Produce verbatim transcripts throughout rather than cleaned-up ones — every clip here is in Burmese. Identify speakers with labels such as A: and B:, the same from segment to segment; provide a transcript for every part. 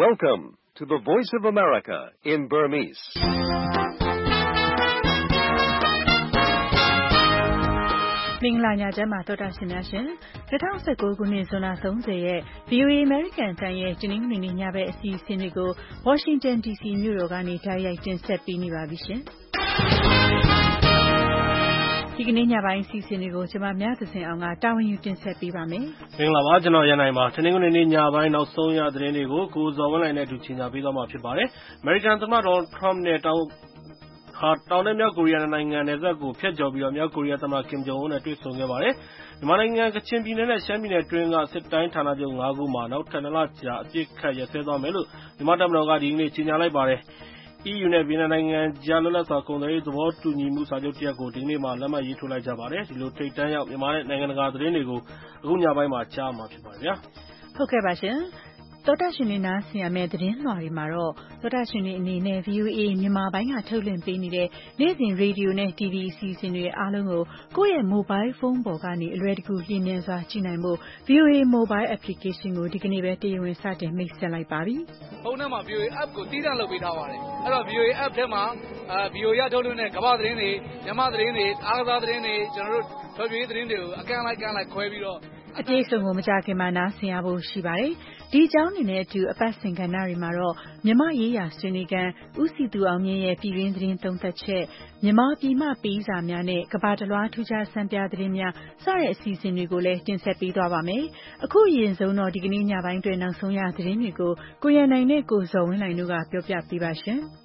A: Welcome to the Voice of America in Burmese.
B: ။မင်္ဂလာညချမ်းပါသောတာရှင်များရှင်။၂၀၁၉ခုနှစ်ဇွန်လ၃၀ရက် ဗွီအိုအေ American အသံရဲ့တနင်္ဂနွေနေ့ညဘက်အစီအစဉ်တွေကို Washington ဒီ စီ မြို့တော်ကနေတိုက်ရိုက်တင်ဆက်ပေးနေပါပြီရှင်။ဒီကနေ့ညပိုင်းအစီအစဉ်တွေကိုကျွန်မမြတ်သဇင်အောင်ကတာဝန်ယူတင်ဆက်ပေးပါမယ်
C: ။မင်္ဂလာပါကျွန်တော်ရန်နိုင်ပါ။တနင်္ဂနွေနေ့ညပိုင်းနောက်ဆုံးရသတင်းတွေကိုကိုဇော်ဝင်းနိုင်နဲ့အတူချင်ညာပေးသွားမှာဖြစ်ပါတယ်။ American သမ္မတ Donald Trump နဲ့တောင်ဟာတောင်နဲ့မြောက်ကိုရီးယားနိုင်ငံနယ်စပ်ကိုဖျက်ကျော်ပြီးတော့မြောက်ကိုရီးယားသမ္မတ Kim Jong Un နဲ့တွေ့ဆုံခဲ့ပါတယ်။မြန်မာနိုင်ငံကချင်ပြည်နယ်နဲ့ရှမ်းပြည်နယ်အတွင်းကစစ်တိုင်းဌာနချုပ်၅ခုမှာနောက်ထပ်နှစ်လကြာအပြစ်ခတ်ရပ်စဲသွားမယ်လို့မြန်မာတပ်မတော်ကဒီကနေ့ကြေညာလိုက်ပါတယ်။ E U နဲ့ဗီယက်နမ်နိုင်ငံကြားလွတ်လပ်စွာကုန်သွယ်ရေးသဘောတူညီမှုစာချုပ်တစ်ရပ်ကိုဒီကနေ့မှလက်မှတ်ရေးထိုးလိုက်ကြပါတယ်။ဒီလိုထိပ်တန်းရောက်မြန်မာနဲ့နိုင်ငံတကာသတင်းတွေကိုအခုညပိုင်းမှာကြားမှာဖြစ်ပါတယ်ဗျာ
B: ။ဟုတ်ကဲ့ပါရှင်။သောတာရှင်တွေနားဆင်ရမယ့်သတင်းလွှာတွေမှာတော့သောတာရှင်တွေအနေနဲ့ ဗွီအိုအေ မြန်မာပိုင်းကထုတ်လွှင့်ပေးနေတဲ့နေ့စဉ်ရေဒီယိုနဲ့ တီဗီအစီအစဉ်တွေအားလုံးကိုကိုယ့်ရဲ့ mobile phone ပေါ်ကနေအလွယ်တကူလျင်မြန်စွာကြည့်နိုင်ဖို့ ဗွီအိုအေ mobile application ကိုဒီကနေ့ပဲတရားဝင်စတင်မိတ်ဆက်လိုက်ပါပြီ
D: ။ဖုန်းထဲမှာ ဗွီအိုအေ app ကိုတည်တံ့လုပ်ပေးထားပါတယ်။အဲ့တော့ ဗွီအိုအေ app ထဲမှာအဲ ဗွီအိုအေ ရထုတ်လွှင့်တဲ့ကမ္ဘာသတင်းတွေမြန်မာသတင်းတွေအားကစားသတင်းတွေကျွန်တော်တို့ဖျော်ဖြေရေးသတင်းတွေကိုအကန့်လိုက်ကန့်လိုက်ခွဲပြီးတော့
B: အပြည့်အစုံကိုမကြခင်မှာနားဆင်ရဖို့ရှိပါတယ်။ဒီအကြောင်းအနေနဲ့အတူအပတ်စဉ်ကဏ္ဍတွေမှာတော့မြမရေးရာဆွေးနွေးခန်းဦးစီသူအောင်မြင့်ရဲ့ပြည်တွင်းသတင်းသုံးသပ်ချက်မြမပြည်မပေးစာများနဲ့ကဘာတလွှားထူးခြားစံပြသတင်းများစတဲ့အစီအစဉ်တွေကိုလည်းတင်ဆက်ပေးသွားပါမယ်။အခုအရင်ဆုံးတော့ဒီကနေ့ညပိုင်းတွင်နောက်ဆုံးရသတင်းတွေကိုကိုရန်နိုင်နဲ့ကိုဇော်ဝင်းလှိုင်တို့ကပြောပြပေးပါရှင်။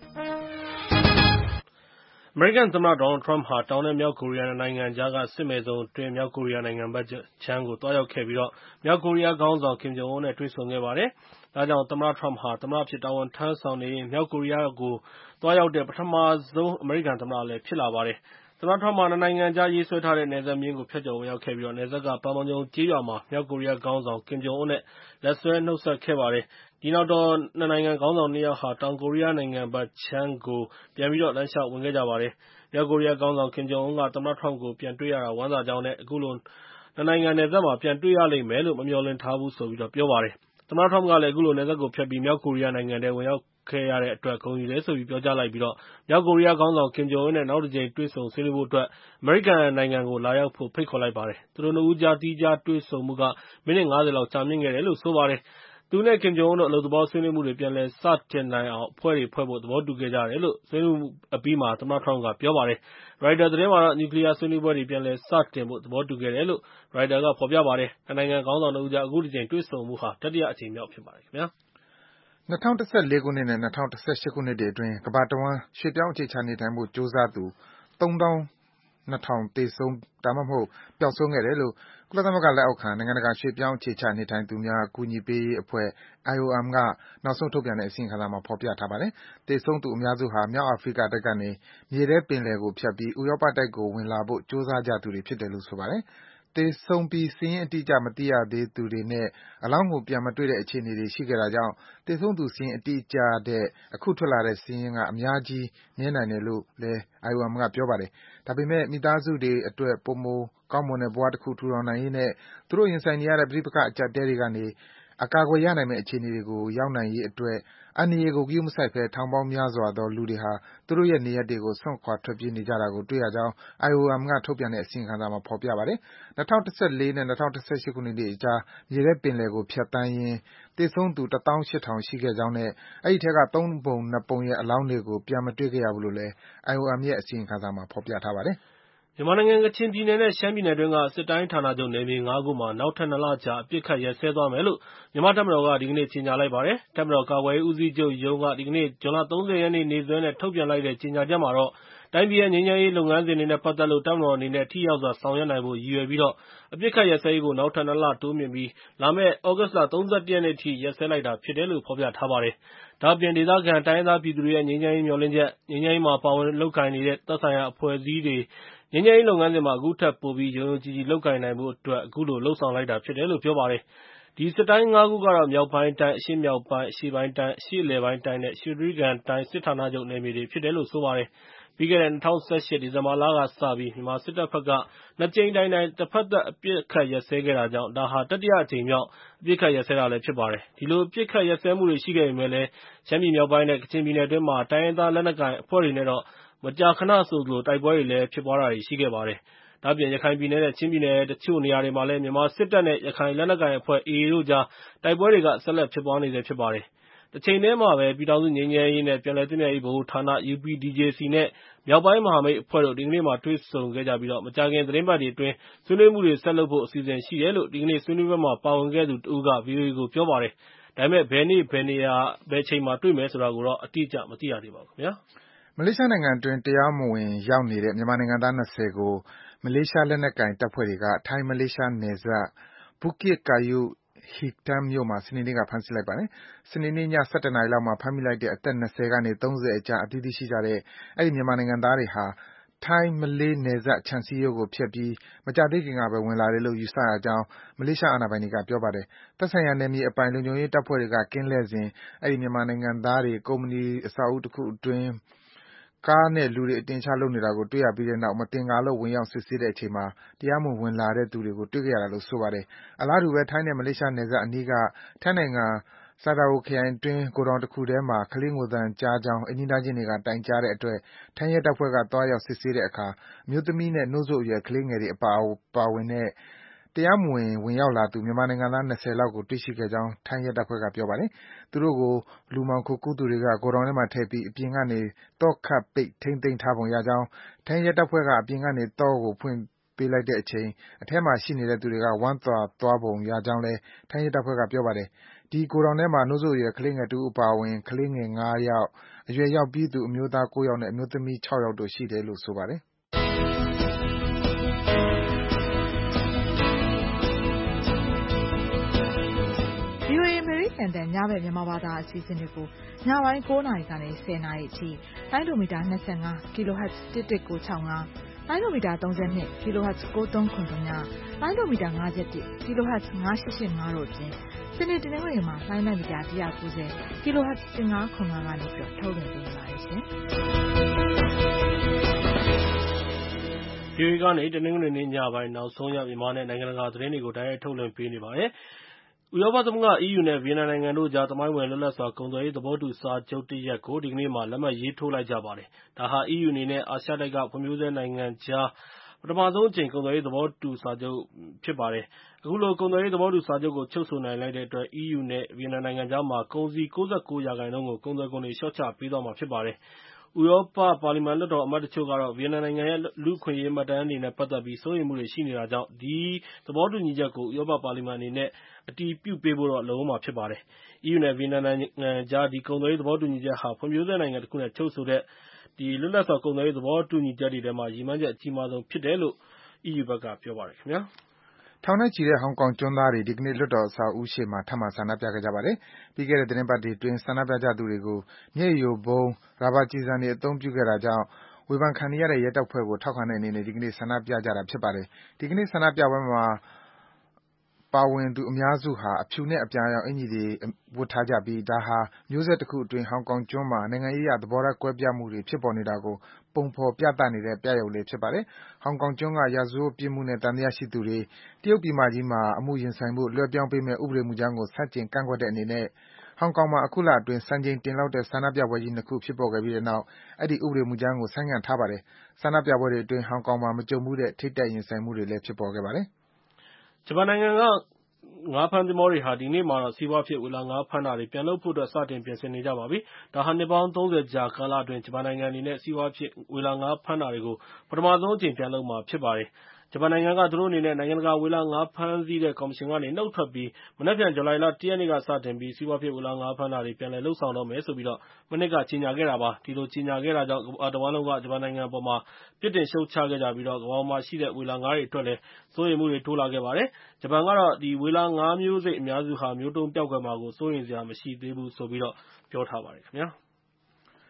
C: အမေရိကန်သမ္မတ Donald Trump ဟာတောင်နဲ့မြောက်ကိုရီးယားနိုင်ငံကြားကစစ်မဲ့ဇုံအတွင်းမြောက်ကိုရီးယားနိုင်ငံဘက်ခြမ်းကိုသွားရောက်ခဲ့ပြီးတော့မြောက်ကိုရီးယားခေါင်းဆောင် Kim Jong Un နဲ့တွေ့ဆုံခဲ့ပါတယ်။ဒါကြောင့်သမ္မတ Trump ဟာသမ္မတဖြစ်တာဝန်ထမ်းဆောင်နေရင်မြောက်ကိုရီးယားကိုသွားရောက်တဲ့ပထမဆုံးအမေရိကန်သမ္မတလည်းဖြစ်လာပါတယ်။သမ္မတ Trump ဟာနှစ်နိုင်ငံကြားရေးဆွဲထားတဲ့နယ်စပ်မျဉ်းကိုဖျက်ကျော်ဝင်ရောက်ခဲ့ပြီးတော့နယ်စပ်ကပန်မောင်ဂျုံကျေးရွာမှာမြောက်ကိုရီးယားခေါင်းဆောင် Kim Jong Un နဲ့လက်ဆွဲနှုတ်ဆက်ခဲ့ပါတယ်။ဒီနောက်တော့နှစ်နိုင်ငံခေါင်းဆောင်နှစ်ယောက်ဟာတောင်ကိုရီးယားနိုင်ငံဘက်ခြမ်းကိုပြန်ပြီးတော့လမ်းလျှောက်ဝင်ခဲ့ကြပါတယ်။မြောက်ကိုရီးယားခေါင်းဆောင် Kim Jong Un ကသမ္မတ Trump ကိုပြန်တွေ့ရတာဝမ်းသာကြောင်းနဲ့အခုလိုနှစ်နိုင်ငံနယ်စပ်မှာပြန်တွေ့ရလိမ့်မယ်လို့မမျှော်လင့်ထားဘူးဆိုပြီးတော့ပြောပါတယ်။သမ္မတ Trump ကလည်းအခုလိုနယ်စပ်ကိုဖျက်ပြီးမြောက်ကိုရီးယားနိုင်ငံထဲဝင်ရောက်ခဲ့ရတဲ့အတွက်ဂုဏ်ယူတယ်ဆိုပြီးပြောကြားလိုက်ပြီးတော့မြောက်ကိုရီးယားခေါင်းဆောင် Kim Jong Un နဲ့နောက်တစ်ကြိမ်တွေ့ဆုံဆွေးနွေးဖို့အတွက်အမေရိကန်နိုင်ငံကိုလာရောက်ဖို့ဖိတ်ခေါ်လိုက်ပါတယ်။သူတို့နှစ်ဦးကြားသီးခြားတွေ့ဆုံမှုကမိနစ်ငါးဆယ်လောက်ကြာမြင့်ခဲ့တယ်လို့ဆိုပါတယ်။သူနဲ့ Kim Jong Un တို့အလုပ်သဘောဆွေးနွေးမှုတွေပြန်လည်စတင်နိုင်အောင်အဖွဲ့တွေဖွဲ့ဖို့သဘောတူခဲ့ကြတယ်လို့ဆွေးနွေးမှုအပြီးမှာသမ္မတ Trump ကပြောပါတယ်။ ရိုက်တာသတင်းမှာတော့နျူကလီးယားဆွေးနွေးပွဲတွေပြန်လည်စတင်ဖို့သဘောတူခဲ့တယ်လို့ရိုက်တာကဖော်ပြပါတယ်။နှစ်နိုင်ငံခေါင်းဆောင်တို့ကြားအခုတစ်ကြိမ်တွေ့ဆုံမှုဟာတတိယအကြိမ်မြောက်ဖြစ်ပါတယ်ခင်ဗျာ
E: ။၂၀၁၄ခုနှစ်နဲ့၂၀၁၈ခုနှစ်တွေအတွင်းကမ္ဘာတဝှမ်းရွှေ့ပြောင်းအခြေချနေထိုင်ဖို့ကြိုးစားသူသုံးသောင်းနှစ်ထောင်သေဆုံးဒါမှမဟုတ်ပျောက်ဆုံးခဲ့တယ်လို့ကုလသမဂ္ဂလက်အောက်ခံနိုင်ငံတကာရွှေ့ပြောင်းအခြေချနေထိုင်သူများအကူအညီပေးရေးအဖွဲ့ I O M ကနောက်ဆုံးထုတ်ပြန်တဲ့အစီရင်ခံစာမှာဖော်ပြထားပါတယ်။သေဆုံးသူအများစုဟာမြောက်အာဖရိကတိုက်ကနေမြေထဲပင်လယ်ကိုဖြတ်ပြီးဥရောပတိုက်ကိုဝင်လာဖို့ကြိုးစားကြသူတွေဖြစ်တယ်လို့ဆိုပါတယ်။သေဆုံးပြီးစာရင်းအတိအကျမသိရသေးသူတွေနဲ့အလောင်းကိုပြန်မတွေ့တဲ့အခြေအနေတွေရှိခဲ့တာကြောင့်သေဆုံးသူစာရင်းအတိအကျတဲ့အခုထွက်လာတဲ့စာရင်းကအများကြီးနည်းနိုင်တယ်လို့လည်း I O M ကပြောပါတယ်။ဒါပေမဲ့မိသားစုတွေအတွက်ပိုမိုကောင်းမွန်တဲ့ဘဝတစ်ခုထူထောင်နိုင်ရေးနဲ့သူတို့ရင်ဆိုင်နေရတဲ့ပဋိပက္ခအကျပ်အတည်းတွေကနေအကာအကွယ်ရနိုင်မယ့်အခြေအနေတွေကိုရောက်နိုင်ရေးအတွက်အန္တရာယ်ကိုဂရုမစိုက်ဘဲထောင်ပေါင်းများစွာသောလူတွေဟာသူတို့ရဲ့နေရပ်တွေကိုစွန့်ခွာထွက်ပြေးနေကြတာကိုတွေ့ရကြောင်း I O M ကထုတ်ပြန်တဲ့အစီရင်ခံစာမှာဖော်ပြပါတယ်။၂၀၁၄နဲ့၂၀၁၈ခုနှစ်တွေအကြားမြေထဲပင်လယ်ကိုဖြတ်သန်းရင်းသေဆုံးသူတစ်သောင်းရှစ်ထောင်ရှိခဲ့ကြောင်းနဲ့အဲဒီထဲကသုံးပုံနှစ်ပုံရဲ့အလောင်းတွေကိုပြန်မတွေ့ခဲ့ရဘူးလို့လည်း I O M ရဲ့အစီရင်ခံစာမှာဖော်ပြထားပါတယ်။
C: မြန်မာနိုင်ငံကချင်ပြည်နယ်နဲ့ရှမ်းပြည်နယ်အတွင်းကစစ်တိုင်းဌာနချုပ်နယ်မြေငါးခုမှာနောက်ထပ်နှစ်လကြာအပစ်ခတ်ရပ်စဲသွားမယ်လို့မြန်မာတပ်မတော်ကဒီကနေ့ကြေညာလိုက်ပါတယ်။တပ်မတော်ကာကွယ်ရေးဦးစီးချုပ်ရုံးကဒီကနေ့ဇွန်လ၃၀ရက်နေ့နေ့စွဲနဲ့ထုတ်ပြန်လိုက်တဲ့ကြေညာချက်မှာတော့တိုင်းပြည်ရဲ့ငြိမ်းချမ်းရေးလုပ်ငန်းစဉ်တွေနဲ့ပတ်သက်လို့တပ်မတော်အနေနဲ့ထိရောက်စွာဆောင်ရွက်နိုင်ဖို့ရည်ရွယ်ပြီးတော့အပစ်ခတ်ရပ်စဲရေးကိုနောက်ထပ်နှစ်လတိုးမြှင့်ပြီးလာမယ့်သြဂုတ်လ၃၁ရက်နေ့ထိရပ်စဲလိုက်တာဖြစ်တယ်လို့ဖော်ပြထားပါတယ်။ဒါ့အပြင်ဒေသခံတိုင်းရင်းသားပြည်သူတွေရဲ့ငြိမ်းချမ်းရေးမျှော်လင့်ချက်ငြိမ်းချမ်းရေးမှာပါဝင်လုပ်ကိုင်နေတဲ့သက်ဆိုင်ရာအဖွဲ့အစည်းတွေငြိမ်းချမ်းရေးလုပ်ငန်းစဉ်မှာအခုထက်ပိုပြီးယုံယုံကြည်ကြည်လုပ်ကိုင်နိုင်ဖို့အတွက်အခုလိုလှုံ့ဆော်လိုက်တာဖြစ်တယ်လို့ပြောပါတယ်။ဒီစစ်တိုင်းငါးခုကတော့မြောက်ပိုင်းတိုင်းအရှေ့မြောက်ပိုင်းအရှေ့ပိုင်းတိုင်းအရှေ့အလယ်ပိုင်းတိုင်းနဲ့ရွှေတြိဂံတိုင်းစစ်ဌာနချုပ်နယ်မြေတွေဖြစ်တယ်လို့ဆိုပါတယ်။ပြီးခဲ့တဲ့၂၀၁၈ ဒီဇင်ဘာလကစပြီးမြန်မာစစ်တပ်ဘက်ကနှစ်ကြိမ်တိုင်တိုင်တဖက်သတ်အပစ်အခတ်ရပ်စဲခဲ့တာကြောင့်ဒါဟာတတိယအကြိမ်မြောက်အပစ်အခတ်ရပ်စဲတာလည်းဖြစ်ပါတယ်။ဒီလိုအပစ်အခတ်ရပ်စဲမှုတွေရှိခဲ့ပေမဲ့လည်းရှမ်းပြည်မြောက်ပိုင်းနဲ့ကချင်ပြည်နယ်အတွင်းမှာတိုင်းရင်းသားလက်နက်ကိုင်အဖွဲ့တွေနဲ့တော့မကြာခဏဆိုသလိုတိုက်ပွဲတွေလည်းဖြစ်ပွားတာတွေရှိခဲ့ပါတယ်။ဒါ့အပြင်ရခိုင်ပြည်နယ်နဲ့ချင်းပြည်နယ်တချို့နေရာတွေမှာလည်းမြန်မာစစ်တပ်နဲ့ရခိုင်လက်နက်ကိုင်အဖွဲ့ အေအေ တို့ကြားတိုက်ပွဲတွေကဆက်လက်ဖြစ်ပွားနေဆဲဖြစ်ပါတယ်။တချိန်တည်းမှာပဲပြည်ထောင်စုငြိမ်းချမ်းရေးနဲ့ပြန်လည်သင့်မြတ်ရေးဗဟိုဌာန ယူ ပီ ဒီ ဂျေ စီ နဲ့မြောက်ပိုင်းမဟာမိတ်အဖွဲ့တို့ဒီကနေ့မှာတွေ့ဆုံခဲ့ကြပြီးမကြာခင်သီတင်းပတ်တွေအတွင်းဆွေးနွေးမှုတွေဆက်လုပ်ဖို့အစီအစဉ်ရှိတယ်လို့ဒီကနေ့ဆွေးနွေးပွဲမှာပါဝင်ခဲ့သူတဦးက ဗွီအိုအေကိုပြောပါတယ်။ဒါပေမဲ့ဘယ်နေ့ဘယ်နေရာဘယ်အချိန်မှာတွေ့မယ်ဆိုတာကိုတော့အတိအကျမသိရသေးပါဘူးခင်ဗျာ
E: ။မလေးရှားနိုင်ငံအတွင်းတရားမဝင်ရောက်နေတဲ့မြန်မာနိုင်ငံသား၂၀ကိုမလေးရှားလက်နက်ကိုင်တပ်ဖွဲ့တွေကထိုင်း-မလေးရှားနယ်စပ် Bukit Kayu Hitam မြို့မှာစနေနေ့ကဖမ်းဆီးလိုက်ပါတယ်။စနေနေ့ည ၁၁ နာရီလောက်မှာဖမ်းမိလိုက်တဲ့အသက်၂၀ကနေ၃၀အကြားအသီးသီးရှိကြတဲ့အဲဒီမြန်မာနိုင်ငံသားတွေဟာထိုင်း-မလေးနယ်စပ်ခြံစည်းရိုးကိုဖြတ်ပြီးမကြာသေးခင်ကပဲဝင်လာတယ်လို့ယူဆရကြောင်းမလေးရှားအာဏာပိုင်တွေကပြောပါတယ်။သက်ဆိုင်ရာနယ်မြေအပိုင်လုံခြုံရေးတပ်ဖွဲ့တွေကကင်းလှည့်စဉ်အဲဒီမြန်မာနိုင်ငံသားတွေကုမ္ပဏီအဆောက်အဦးတခုအတွင်းကားနဲ့လူတွေအတင်အချလုပ်နေတာကိုတွေ့ရပြီးတဲ့နောက်မသင်္ကာလို့ဝင်ရောက်စစ်ဆေးတဲ့အချိန်မှာတရားမဝင်ဝင်လာတဲ့သူတွေကိုတွေ့ခဲ့ရတာလို့ဆိုပါတယ်။အလားတူပဲထိုင်းနဲ့မလေးရှားနယ်စပ်အနီးကထိုင်းနိုင်ငံSadao ခရိုင်အတွင်းဂိုဒေါင်တခုထဲမှာကလေးငိုသံကြားကြောင်းအိမ်နီးနားချင်းတွေကတိုင်ကြားတဲ့အတွက်ထိုင်းရဲတပ်ဖွဲ့ကသွားရောက်စစ်ဆေးတဲ့အခါအမျိုးသမီးနဲ့နို့စို့အရွယ်ကလေးငယ်တွေပါဝင်တဲ့တရားမဝင်ဝင်ရောက်လာသူမြန်မာနိုင်ငံသား၂၀လောက်ကိုတွေ့ရှိခဲ့ကြောင်းထိုင်းရဲတပ်ဖွဲ့ကပြောပါတယ်။သူတို့ကိုလူမှောင်ခိုကူးသူတွေကဂိုဒေါင်ထဲမှာထည့်ပြီးအပြင်ကနေသော့ခတ်ပိတ်ထိန်းသိမ်းထားပုံရကြောင်းထိုင်းရဲတပ်ဖွဲ့ကအပြင်ကနေသော့ကိုဖွင့်ပေးလိုက်တဲ့အချိန်အထဲမှာရှိနေတဲ့သူတွေကဝမ်းသာသွားပုံရကြောင်းလည်းထိုင်းရဲတပ်ဖွဲ့ကပြောပါတယ်။ဒီဂိုဒေါင်ထဲမှာနို့စို့အရွယ်ကလေးငယ်တဦးအပါအဝင်ကလေးငယ်၅ယောက်၊အရွယ်ရောက်ပြီးသူအမျိုးသား၉ယောက်နဲ့အမျိုးသမီး၆ယောက်တို့ရှိတယ်လို့ဆိုပါတယ်။
F: ဗွီအိုအေအမေရိကန်အသံညဘက်မြန်မာဘာသာအစီအစဉ်တွေကိုညပိုင်း၉နာရီကနေ၁၀နာရီအထိလိုင်းဒိုမီတာ၂၅ kHz တစ်တစ်ကို၆၅လိုင်းဒိုမီတာ၃၂ kHz ကိုသုံးခုညလိုင်းဒိုမီတာ၅၁ kHz ၅၈၈၅တို့အပြင်စနေတနင်္ဂနွေမှာလိုင်းနိုက်မီတာ၁၉၀ kHz ၁၅ခု၅ကနေပြီးထုတ်လွှင့်ပေးနေပါတယ်ရှင်။
C: ဗွီအိုအေကနေတနင်္ဂနွေနေ့ညပိုင်းနောက်ဆုံးရမြန်မာနဲ့နိုင်ငံတကာသတင်းတွေကိုတိုက်ရိုက်ထုတ်လွှင့်ပေးနေပါတယ်။ဥရောပသမဂ္ဂ အီးယူ နဲ့ ဗီယက်နမ်နိုင်ငံတို့ကြားသမိုင်းဝင်လွတ်လပ်စွာကုန်သွယ်ရေးသဘောတူစာချုပ်တရပ်ကိုဒီကနေ့မှာလက်မှတ်ရေးထိုးလိုက်ကြပါတယ်။ဒါဟာ အီးယူ အနေနဲ့အာရှတိုက်ကဖွံ့ဖြိုးဆဲနိုင်ငံကြားပထမဆုံးအကြိမ်ကုန်သွယ်ရေးသဘောတူစာချုပ်ဖြစ်ပါတယ်။အခုလိုကုန်သွယ်ရေးသဘောတူစာချုပ်ကိုချုပ်ဆိုနိုင်လိုက်တဲ့အတွက် အီးယူ နဲ့ ဗီယက်နမ်နိုင်ငံကြားမှာကုန်စည် ၉၉ ရာခိုင်နှုန်းကိုကုန်သွယ်ခွန်တွေလျှော့ချပေးသွားမှာဖြစ်ပါတယ်။ဥရောပပါလီမန်လွှတ်တော်အမတ်တချို့ကတော့ဗီယက်နမ်နိုင်ငံရဲ့လူ့အခွင့်အရေးမှတ်တမ်းတွေနဲ့ပတ်သက်ပြီးစိုးရိမ်မှုတွေရှိနေတာကြောင့်ဒီသဘောတူညီချက်ကိုဥရောပပါလီမန်အနေနဲ့အတည်ပြုပေးဖို့လိုအုံးမှာဖြစ်ပါတယ်။ အီးယူ နဲ့ ဗီယက်နမ်နိုင်ငံကြားဒီကုန်သွယ်ရေးသဘောတူညီချက်ဟာဖွံ့ဖြိုးဆဲနိုင်ငံတခုနဲ့ချုပ်ဆိုတဲ့လွတ်လပ်စွာကုန်သွယ်ရေးသဘောတူညီချက်တွေထဲမှာရည်မှန်းချက်အကြီးမားဆုံးဖြစ်တယ်လို့ အီးယူ ဘက်ကပြောပါတယ်ခင်ဗျာ။
E: ထောင်နဲ့ချီတဲ့ဟောင်ကောင်ကျွန်းသားတွေဒီကနေ့လွှတ်တော်အဆောက်အဦးရှေ့မှာထပ်မံဆန္ဒပြခဲ့ကြပါတယ်။ပြီးခဲ့တဲ့သီတင်းပတ်တွေအတွင်းဆန္ဒပြကြသူတွေကိုမျက်ရည်ယိုဗုံး၊ရာဘာကျည်ဆံတွေအသုံးပြုခဲ့တာကြောင့်ဝေဖန်ခံနေရတဲ့ရဲတပ်ဖွဲ့ကိုထောက်ခံတဲ့အနေနဲ့ဒီကနေ့ဆန္ဒပြကြတာဖြစ်ပါတယ်။ဒီကနေ့ဆန္ဒပြပွဲမှာပါဝင်သူအများစုဟာအဖြူနဲ့အပြာရောင်အင်္ကျီတွေဝတ်ထားကြပြီးဒါဟာမျိုးဆက်တခုအတွင်းဟောင်ကောင်ကျွန်းမှာနိုင်ငံရေးအရသဘောထားကွဲပြားမှုတွေဖြစ်ပေါ်နေတာကိုပုံဖော်ပြသနေတဲ့ပြယုဂ်လည်းဖြစ်ပါတယ်။ဟောင်ကောင်ကျွန်းကရာဇဝတ်ပြစ်မှုနဲ့သံသယရှိသူတွေတရုတ်ပြည်မကြီးမှာအမှုရင်ဆိုင်ဖို့လွှဲပြောင်းပေးမယ့်ဥပဒေမူကြမ်းကိုဆန့်ကျင်ကန့်ကွက်တဲ့အနေနဲ့ဟောင်ကောင်မှာအခုလအတွင်းစံချိန်တင်လောက်တဲ့ဆန္ဒပြပွဲကြီးနှစ်ခုဖြစ်ပေါ်ခဲ့ပြီးတဲ့နောက်အဲဒီဥပဒေမူကြမ်းကိုဆိုင်းငံ့ထားပါတယ်။ဆန္ဒပြပွဲတွေအတွင်းဟောင်ကောင်မှာမကြုံဖူးတဲ့ထိပ်တိုက်ရင်ဆိုင်မှုတွေလည်းဖြစ်ပေါ်ခဲ့ပါတယ်
C: ။ဂျပန်နိုင်ငံကငါးဖမ်းသင်္ဘောတွေဟာဒီကနေ့မှာတော့စီးပွားဖြစ်ဝေလာငါးဖမ်းတာတွေပြန်လုပ်ဖို့အတွက်စတင်ပြင်ဆင်နေကြပါပြီ။ဒါဟာနှစ်ပေါင်းသုံးဆယ်ကြာကာလအတွင်းဂျပန်နိုင်ငံအနေနဲ့စီးပွားဖြစ်ဝေလာငါးဖမ်းတာတွေကိုပထမဆုံးအကြိမ်ပြန်လုပ်မှာဖြစ်ပါတယ်။ဂျပန်နိုင်ငံကသူတို့အနေနဲ့နိုင်ငံတကာဝေလာငါးဖမ်းဆီးတဲ့ကော်မရှင်ကနေနှုတ်ထွက်ပြီးမနက်ဖြန်ဇူလိုင်လ၁ရက်နေ့ကစတင်ပြီးစီးပွားဖြစ်ဝေလာငါးဖမ်းတာတွေပြန်လည်လုပ်ဆောင်တော့မယ်ဆိုပြီးမနှစ်ကကြေညာခဲ့တာပါ။ဒီလိုကြေညာခဲ့တာကြောင့်ကမ္ဘာတဝန်းလုံးကဂျပန်နိုင်ငံအပေါ်မှာပြစ်တင်ရှုတ်ချခဲ့ကြပြီးကမ္ဘာပေါ်မှာရှိတဲ့ဝေလာငါးတွေအတွက်လည်းစိုးရိမ်မှုတွေတိုးလာခဲ့ပါတယ်။ဂျပန်ကတော့ဝေလာငါးမျိုးစိတ်အများစုဟာမျိုးတုန်းပျောက်ကွယ်မှာကိုစိုးရိမ်စရာမရှိသေးဘူးလို့ပြောထားပါတယ်ခင်ဗျာ။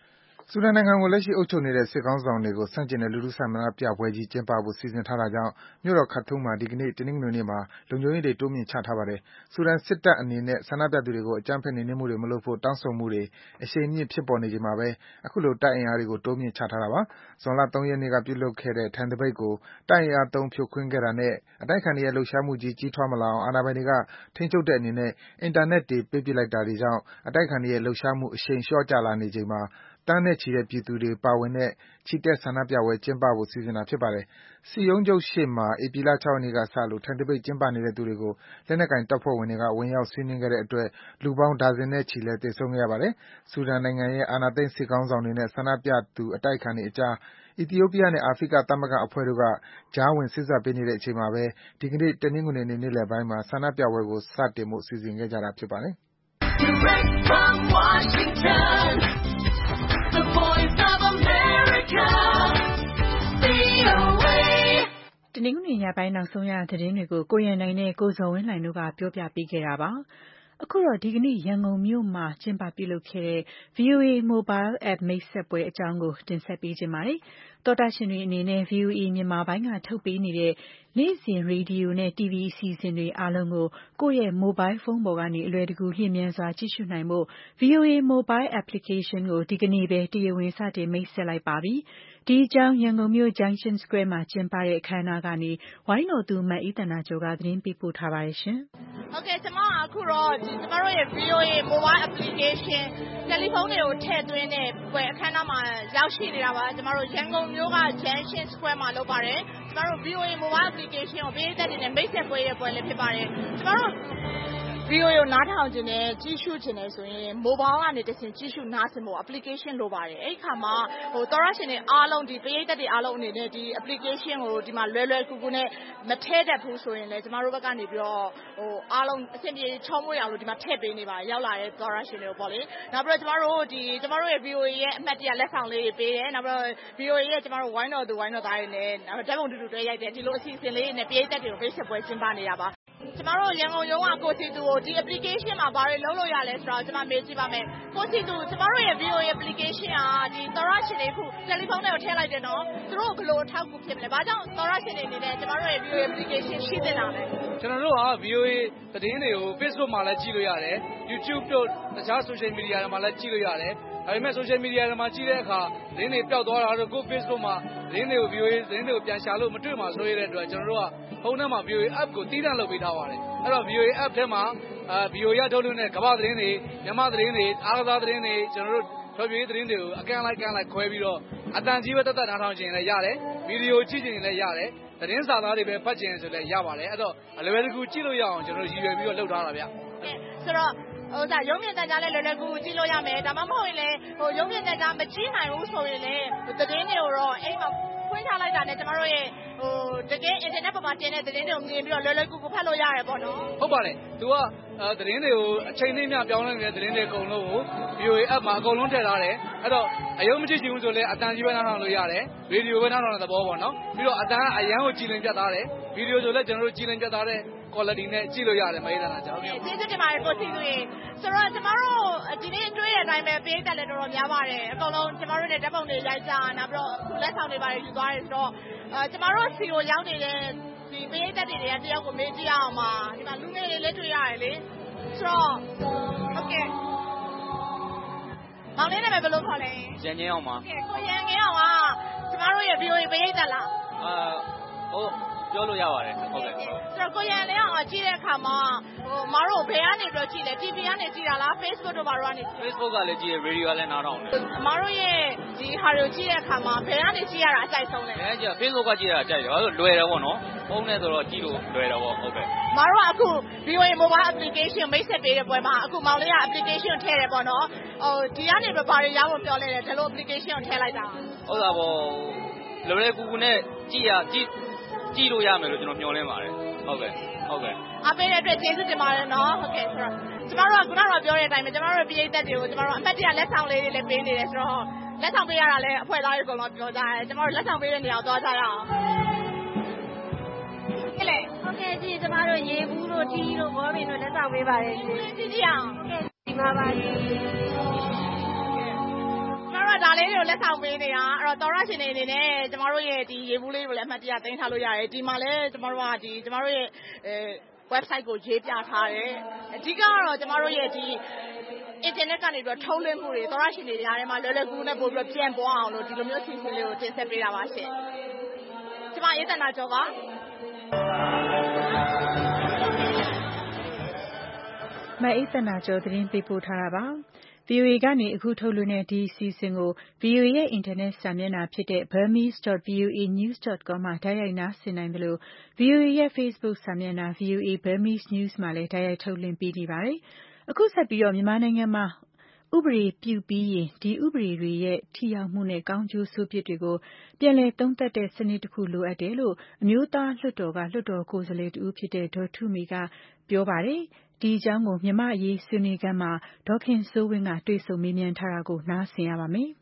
E: ဆူဒန်နိုင်ငံကိုလက်ရှိအုပ်ချုပ်နေတဲ့စစ်ခေါင်းဆောင်တွေကိုဆန့်ကျင်တဲ့လူထုဆန္ဒပြပွဲကြီးကျင်းပဖို့စီစဉ်ထားတာကြောင့်မြို့တော်ခါတွမ်မှာဒီကနေ့တနင်္ဂနွေနေ့မှာလုံခြုံရေးတွေတိုးမြှင့်ချထားပါတယ်။ဆူဒန်စစ်တပ်အနေနဲ့ဆန္ဒပြသူတွေကိုအကြမ်းဖက်နှိမ်နင်းမှုတွေမလုပ်ဖို့တောင်းဆိုမှုတွေအရှိန်မြင့်ဖြစ်ပေါ်နေချိန်မှာပဲအခုလိုတပ်အင်အားတွေကိုတိုးမြှင့်ချထားတာပါ။ဇွန်လ ၃ ရက်နေ့ကပြုလုပ်ခဲ့တဲ့ထိုင်သပိတ်ကိုတပ်အင်အားသုံးဖြိုခွင်းခဲ့တာနဲ့အတိုက်အခံတွေရဲ့လှုပ်ရှားမှုကြီးကြီးထွားမလာအောင်အာဏာပိုင်တွေကထိန်းချုပ်တဲ့အနေနဲ့အင်တာနက်တွေပိတ်ပစ်လိုက်တာတွေကြောင့်အတိုက်အခံတွေရဲ့လှုပ်ရှားမှုအရှိန်လျော့ကျလာနေချိန်မှာသန်းနဲ့ချီတဲ့ပြည်သူတွေပါဝင်တဲ့ချီတက်ဆန္ဒပြပွဲကျင်းပဖို့စီစဉ်တာဖြစ်ပါတယ်။စစ်ရုံးချုပ်ရှေ့မှာဧပြီလ ၆ ရက်နေ့ကစလို့ထိုင်သပိတ်ကျင်းပနေတဲ့သူတွေကိုလက်နက်ကိုင်တပ်ဖွဲ့ဝင်တွေကဝင်ရောက်စီးနင်းခဲ့တဲ့အတွက်လူပေါင်းဒါဇင်နဲ့ချီလည်းသေဆုံးခဲ့ရပါတယ်။ဆူဒန်နိုင်ငံရဲ့အာဏာသိမ်းစစ်ခေါင်းဆောင်တွေနဲ့ဆန္ဒပြသူအတိုက်အခံတွေအကြားအီသီယိုးပီးယားနဲ့အာဖရိကသမဂ္ဂအဖွဲ့တို့ကကြားဝင်စေ့စပ်ပေးနေတဲ့အချိန်မှာပဲဒီကနေ့တနင်္ဂနွေနေ့နေ့လယ်ပိုင်းမှာဆန္ဒပြပွဲကိုစတင်ဖို့စီစဉ်ခဲ့ကြတာဖြစ်ပါတယ်။
B: Direct from Washington, the voice of America, တနင်္ဂနွေညပိုင်းနောက်ဆုံးရသတင်းတွေကိုကိုရန်နိုင်နဲ့ကိုဇော်ဝင်းလှိုင်တို့ကပြောပြပေးခဲ့တာပါ။အခုတော့ဒီကနေ့ရန်ကုန်မြို့မှာကျင်းပပြုလုပ်ခဲ့တဲ့ ဗွီအိုအေ Mobile App မိတ်ဆက်ပွဲအကြောင်းကိုတင်ဆက်ပေးခြင်းပါတယ်။သောတာရှင်တွေအနေနဲ့ ဗွီအိုအေမြန်မာပိုင်းကထုတ်ပေးနေတဲ့နေ့စဉ်ရေဒီယိုနဲ့ တီဗီအစီအစဉ်တွေအားလုံးကိုကိုယ့်ရဲ့ Mobile ဖုန်းပေါ်ကနေအလွယ်တကူလျင်မြန်စွာကြည့်ရှုနိုင်ဖို့ ဗွီအိုအေ Mobile Application ကိုဒီကနေ့ပဲတရားဝင်စတင်မိတ်ဆက်လိုက်ပါပြီ။ဒီအကြောင်းရန်ကုန်မြို့ Junction Square မှာကျင်းပတဲ့အခမ်းအနားကနေဝိုင်းတော်သူမအိသန္တာကျော်ကသတင်းပေးပို့ထားပါတယ်ရှင်
G: ။ဟုတ်ကဲ့ကျွန်မအခုတော့ဒီကျွန်တော်ရဲ့ ဗွီအိုအေ Mobile Application တယ်လီဖုန်းတွေကိုထည့်သွင်းတဲ့ပွဲအခမ်းအနားမှာရောက်ရှိနေတာပါကျွန်တော်တို့ရန်ကုန်မြို့က Junction Square မှာလုပ်ပါတယ်ကျွန်တော်တို့ ဗွီအိုအေ Mobile Application ကိုပေးသက်နေတဲ့မိတ်ဆက်ပွဲရဲ့ပွဲလေးဖြစ်ပါတယ်ကျွန်တော်တို့ဗီဒီယိုကိုနားထောင်ခြင်းနဲ့ကြည့်ရှုခြင်းနဲ့ဆိုရင် mobile ကနေတဆင့်ကြည့်ရှုနားဆင်ဖို့ application လိုပါတယ်အဲ့ဒီခါမှာဟိုသောရရှင်တွေအားလုံးဒီပရိသတ်တွေအားလုံးအနေနဲ့ဒီ application ကိုဒီမှာလွယ်လွယ်ကူကူနဲ့မထည့်တတ်ဘူးဆိုရင်လည်းကျမတို့ဘက်ကနေပြီးတော့ဟိုအားလုံးအဆင်ပြေချောမွေ့အောင်လို့ဒီမှာထည့်ပေးနေပါရောက်လာတဲ့သောရရှင်တွေကိုပေါ့လေနောက်ပြီးတော့ကျမတို့ဒီကျမတို့ရဲ့ ဗီအိုအေ ရဲ့အမှတ်တရလက်ဆောင်လေးတွေပေးတယ်နောက်ပြီးတော့ ဗီအိုအေ ရဲ့ကျမတို့ဝိုင်းတော်သူဝိုင်းတော်သားတွေနဲ့ဓာတ်ပုံတူတူတွဲရိုက်တယ်ဒီလိုအစီအစဉ်လေးတွေနဲ့ပရိသတ်တွေကိုဖိတ်ဆက်ပွဲကျင်းပနေတာပါကျမတို့ရန်ကုန်ရုံးကကိုစီတူကိုဒီ application မှာဘာတွေလုပ်လို့ရလဲဆိုတော့ကျမမေးကြည့်ပါမယ်ကိုစီတူကျမတို့ရဲ့ ဗီအိုအေ application ကဒီသောရရှင်တွေခုတယ်လီဖုန်းတွေကိုထည့်လိုက်တယ်နော်သူတို့ဘယ်လိုအထောက်အကူဖြစ်မလဲဘာကြောင့်သောရရှင်တွေအနေနဲ့ကျမတို့ရဲ့ ဗီအိုအေ application ရှိတင်တာလဲ
D: ကျွန်တော်တို့က ဗီအိုအေ သတင်းတွေကို Facebook မှာလည်းကြည့်လို့ရတယ် YouTube တို့တခြား social media တွေမှာလည်းကြည့်လို့ရတယ်ဒါပေမဲ့ social media တွေမှာကြည့်တဲ့အခါသတင်းတွေပျောက်သွားတာတို့ကို Facebook မှာသတင်းတွေကို ဗီအိုအေ သတင်းတွေကိုပြန်ရှာလို့မတွေ့မှာဆိုရတဲ့အတွက်ကျွန်တော်တို့ကဖုန်းထဲမှာ ဗီအိုအေ app ကိုတည်တံ့လုပ်ပေးထားပါတယ်အဲ့တော့ ဗီအိုအေ app ထဲမှာအာ ဗီအိုအေ ရထုတ်လွှင့်တဲ့ကမ္ဘာသတင်းတွေမြန်မာသတင်းတွေအားကစားသတင်းတွေကျွန်တော်တို့ဖျော်ဖြေရေးသတင်းတွေကိုအကန့်လိုက်ကန့်လိုက်ခွဲပြီးတော့အတန်ကြီးပဲတက်တက်နားထောင်ခြင်းလည်းရတယ်ဗီဒီယိုကြည့်ခြင်းလည်းရတယ်သတင်းစာသားတွေပဲဖတ်ခြင်းဆိုလည်းရပါတယ်အဲ့တော့အလွယ်တကူကြည့်လို့ရအောင်ကျွန်တော်ရည်ရွယ်ပြီးတော့လုပ်ထားတာဗျ
G: ဆိုတော့ဟိုဒါရုံးမြင့်တန်ကြားလဲလွယ်လွယ်ကူကူကြည့်လို့ရမယ်ဒါမှမဟုတ်ရင်လည်းဟိုရုံးမြင့်တန်ကြားမကြည့်နိုင်ဘူးဆိုရင်လည်းသတင်းတွေကိုတော့အိမ်မှာဖွင့်ထားလိုက်တာနဲ့ကျမတို့ရဲ့ဟိုတကယ် internet ပေါ်မှာတင်တဲ့သတင်းတွေကိုမြင်ပြီးတော့လွယ်လွယ်ကူကူဖတ်လို့ရတယ်ပေါ့နော်
D: ဟုတ်ပါတယ်သူကသတင်းတွေကိုအချိန်လေးမျှပြောင်းလဲနေတဲ့သတင်းတွေအကုန်လုံးကို ဗီအိုအေ app မှာအကုန်လုံးထည့်ထားတယ်အဲ့တော့အယုံမကြည့်ချင်ဘူးဆိုလည်းအတန်ကြီးပဲနားထောင်လို့ရတယ်ရေဒီယိုပဲနားထောင်တဲ့သဘောပေါ့နော်ပြီးတော့အတန်ကအရန်ကိုကြည်လင်ပြတ်သားတယ်ဗီဒီယိုဆိုလည်းကျွန်တော်တို့ကြည်လင်ပြတ်သားတဲ့ quality နဲ့ကြည့်လို့ရတယ်မဟိသနာကျွန်တော်
G: တို့ကျေးဇူးတင်ပါတယ်ကိုစီသူရေဆိုတော့ကျမတို့ဒီနေ့တွေ့တဲ့အတိုင်းပဲပေးတက်လည်းတော်တော်များပါတယ်အကုန်လုံးကျမတို့နဲ့ဓာတ်ပုံတွေရိုက်ကြနောက်ပြီးတော့ခုလက်ဆောင်တွေပါတယ်ယူသွားတယ်ဆိုတော့အဲကျမတို့စီကိုရောက်နေတဲ့ဒီပေးတက်တွေကတယောက်ကိုမေးကြည့်အောင်ပါဒီမှာလူငယ်တွေလည်းတွေ့ရတယ်လေဆိုတော့ဟုတ်ကဲ့မောင်လေးနာမည်ဘယ်လိုခေါ်လဲ
H: ရန်ငင်းအောင်ပါ
G: ကိုရန်ငင်းအောင်ကကျမတို့ရဲ့ ဗီအိုအေ ပေးတက်လား
H: အာဟုတ်ပြောလို့ရပါတယ်ဟုတ်ကဲ့
G: ဆိုတော့ကိုရန်လေးအောင်ကြည့်တဲ့အခါမှာဟိုမတို့ဘယ်ကနေပြီးတော့ကြည့်လဲ တီဗီ ကနေကြည့်တာလား Facebook တို့ဘာတို့ကနေ
H: Facebook ကလည်းကြည့်ရ Radio ကလည်းနားထောင်တယ်
G: မတို့ရဲ့ဒီဟာတွေကိုကြည့်တဲ့အခါမှာဘယ်ကနေကြည့်ရတာအကြိုက်ဆုံးလဲ
H: အဲကြ Facebook ကကြည့်ရတာအကြိုက်တယ်ဘာလို့လွယ်တယ်ပေါ့နော်ဖုန်းနဲ့ဆိုတော့ကြည့်လို့လွယ်တယ်ပေါ့ဟုတ်ကဲ့
G: မတို့ကအခု ဗီအိုအေ Mobile Application မိတ်ဆက်ပေးတဲ့ပွဲမှာအခုမောင်လေးက application ကိုထည့်တယ်ပေါ့နော်ဟိုဒီကနေပဲဘာတွေရဖို့ပြောလဲတယ်ဒီလို application ကိုထည့်လိုက်တာ
H: ဟုတ်တာပေါ့လွယ်လွယ်ကူကူနဲ့ကြည့်ရကြည့်ကြည့်လို့ရမယ်လို့ကျွန်တော်မျှော်လင့်ပါတယ်ဟုတ်ကဲ့ဟုတ်ကဲ့
G: အပေးတဲ့အတွက်ကျေးဇူးတင်ပါတယ်နော်ဟုတ်ကဲ့ဆိုတော့ကျမတို့ကခုနကပြောတဲ့အတိုင်းပဲကျမတို့ပြည်သက်တွေကိုကျမတို့အမှတ်တရလက်ဆောင်လေးတွေလည်းပေးနေတယ်ဆိုတော့လက်ဆောင်ပေးရတာလည်းအဖွဲ့သားတွေအကုန်လုံးပြောကြတယ်ကျမတို့လက်ဆောင်ပေးတဲ့နေရာကိုသွားကြရအောင်
I: ကဲလေဟုတ်ကဲ့ကြည့်ကျမတို့ရေဘူးတို့တီးတို့ဘောပင်တို့လက်ဆောင်ပေးပါတယ်
G: ကြည့်ကြည့်အောင်
I: ဟုတ်ကဲ့ဒီမှာပါရှင်
G: ဒါစာလေးတွေကိုလက်ဆောင်ပေးနေတာအဲ့တော့သောရရှင်တွေအနေနဲ့ကျမတို့ရဲ့ဒီရေဘူးလေးကိုလည်းအမှတ်တရသိမ်းထားလို့ရတယ်ဒီမှာလည်းကျမတို့ကဒီကျမတို့ရဲ့အဲ website ကိုရေးပြထားတယ်အဓိကကတော့ကျမတို့ရဲ့ဒီ internet ကနေပြီးတော့ထုတ်လွှင့်မှုတွေသောရရှင်တွေကြားထဲမှာလွယ်လွယ်ကူကူနဲ့ပို့ပြီးတော့ပြန်ပေါ်အောင်လို့ဒီလိုမျိုးအစီအစဉ်လေးကိုတင်ဆက်ပေးတာပါရှင်ကျမအေးသန္တာကျော်ပါ
B: မအေးသန္တာကျော်သတင်းပေးပို့ထားတာပါဗွီအိုအေကနေအခုထုတ်လွှင့်တဲ့ဒီအစီအစဉ်ကို ဗွီအိုအေရဲ့အင်တာနက်စာမျက်နှာဖြစ်တဲ့ burmese dot voa news dot com မှာတိုက်ရိုက်နားဆင်နိုင်သလို ဗွီအိုအေရဲ့ Facebook စာမျက်နှာ ဗွီအိုအေ Burmese News မှာလည်းတိုက်ရိုက်ထုတ်လွှင့်ပေးနေပါတယ်။အခုဆက်ပြီးတော့မြန်မာနိုင်ငံမှာဥပဒေပြုပြီးရင်ဒီဥပဒေတွေရဲ့ထိရောက်မှုနဲ့ကောင်းကျိုးဆိုးပြစ်တွေကိုပြန်လည်သုံးသပ်တဲ့စနစ်တစ်ခုလိုအပ်တယ်လို့အမျိုးသားလွှတ်တော်ကလွှတ်တော်ကိုယ်စားလှယ်တဦးဖြစ်တဲ့ဒေါ်ထုမေကပြောပါတယ်။ဒီအကြောင်းကိုမြန်မာအရေးဆွေးနွေးခန်းမှာဒေါခင်စိုးဝင်းကတွေ့ဆုံမေးမြန်းထားတာကိုနားဆင်ရပါမယ်။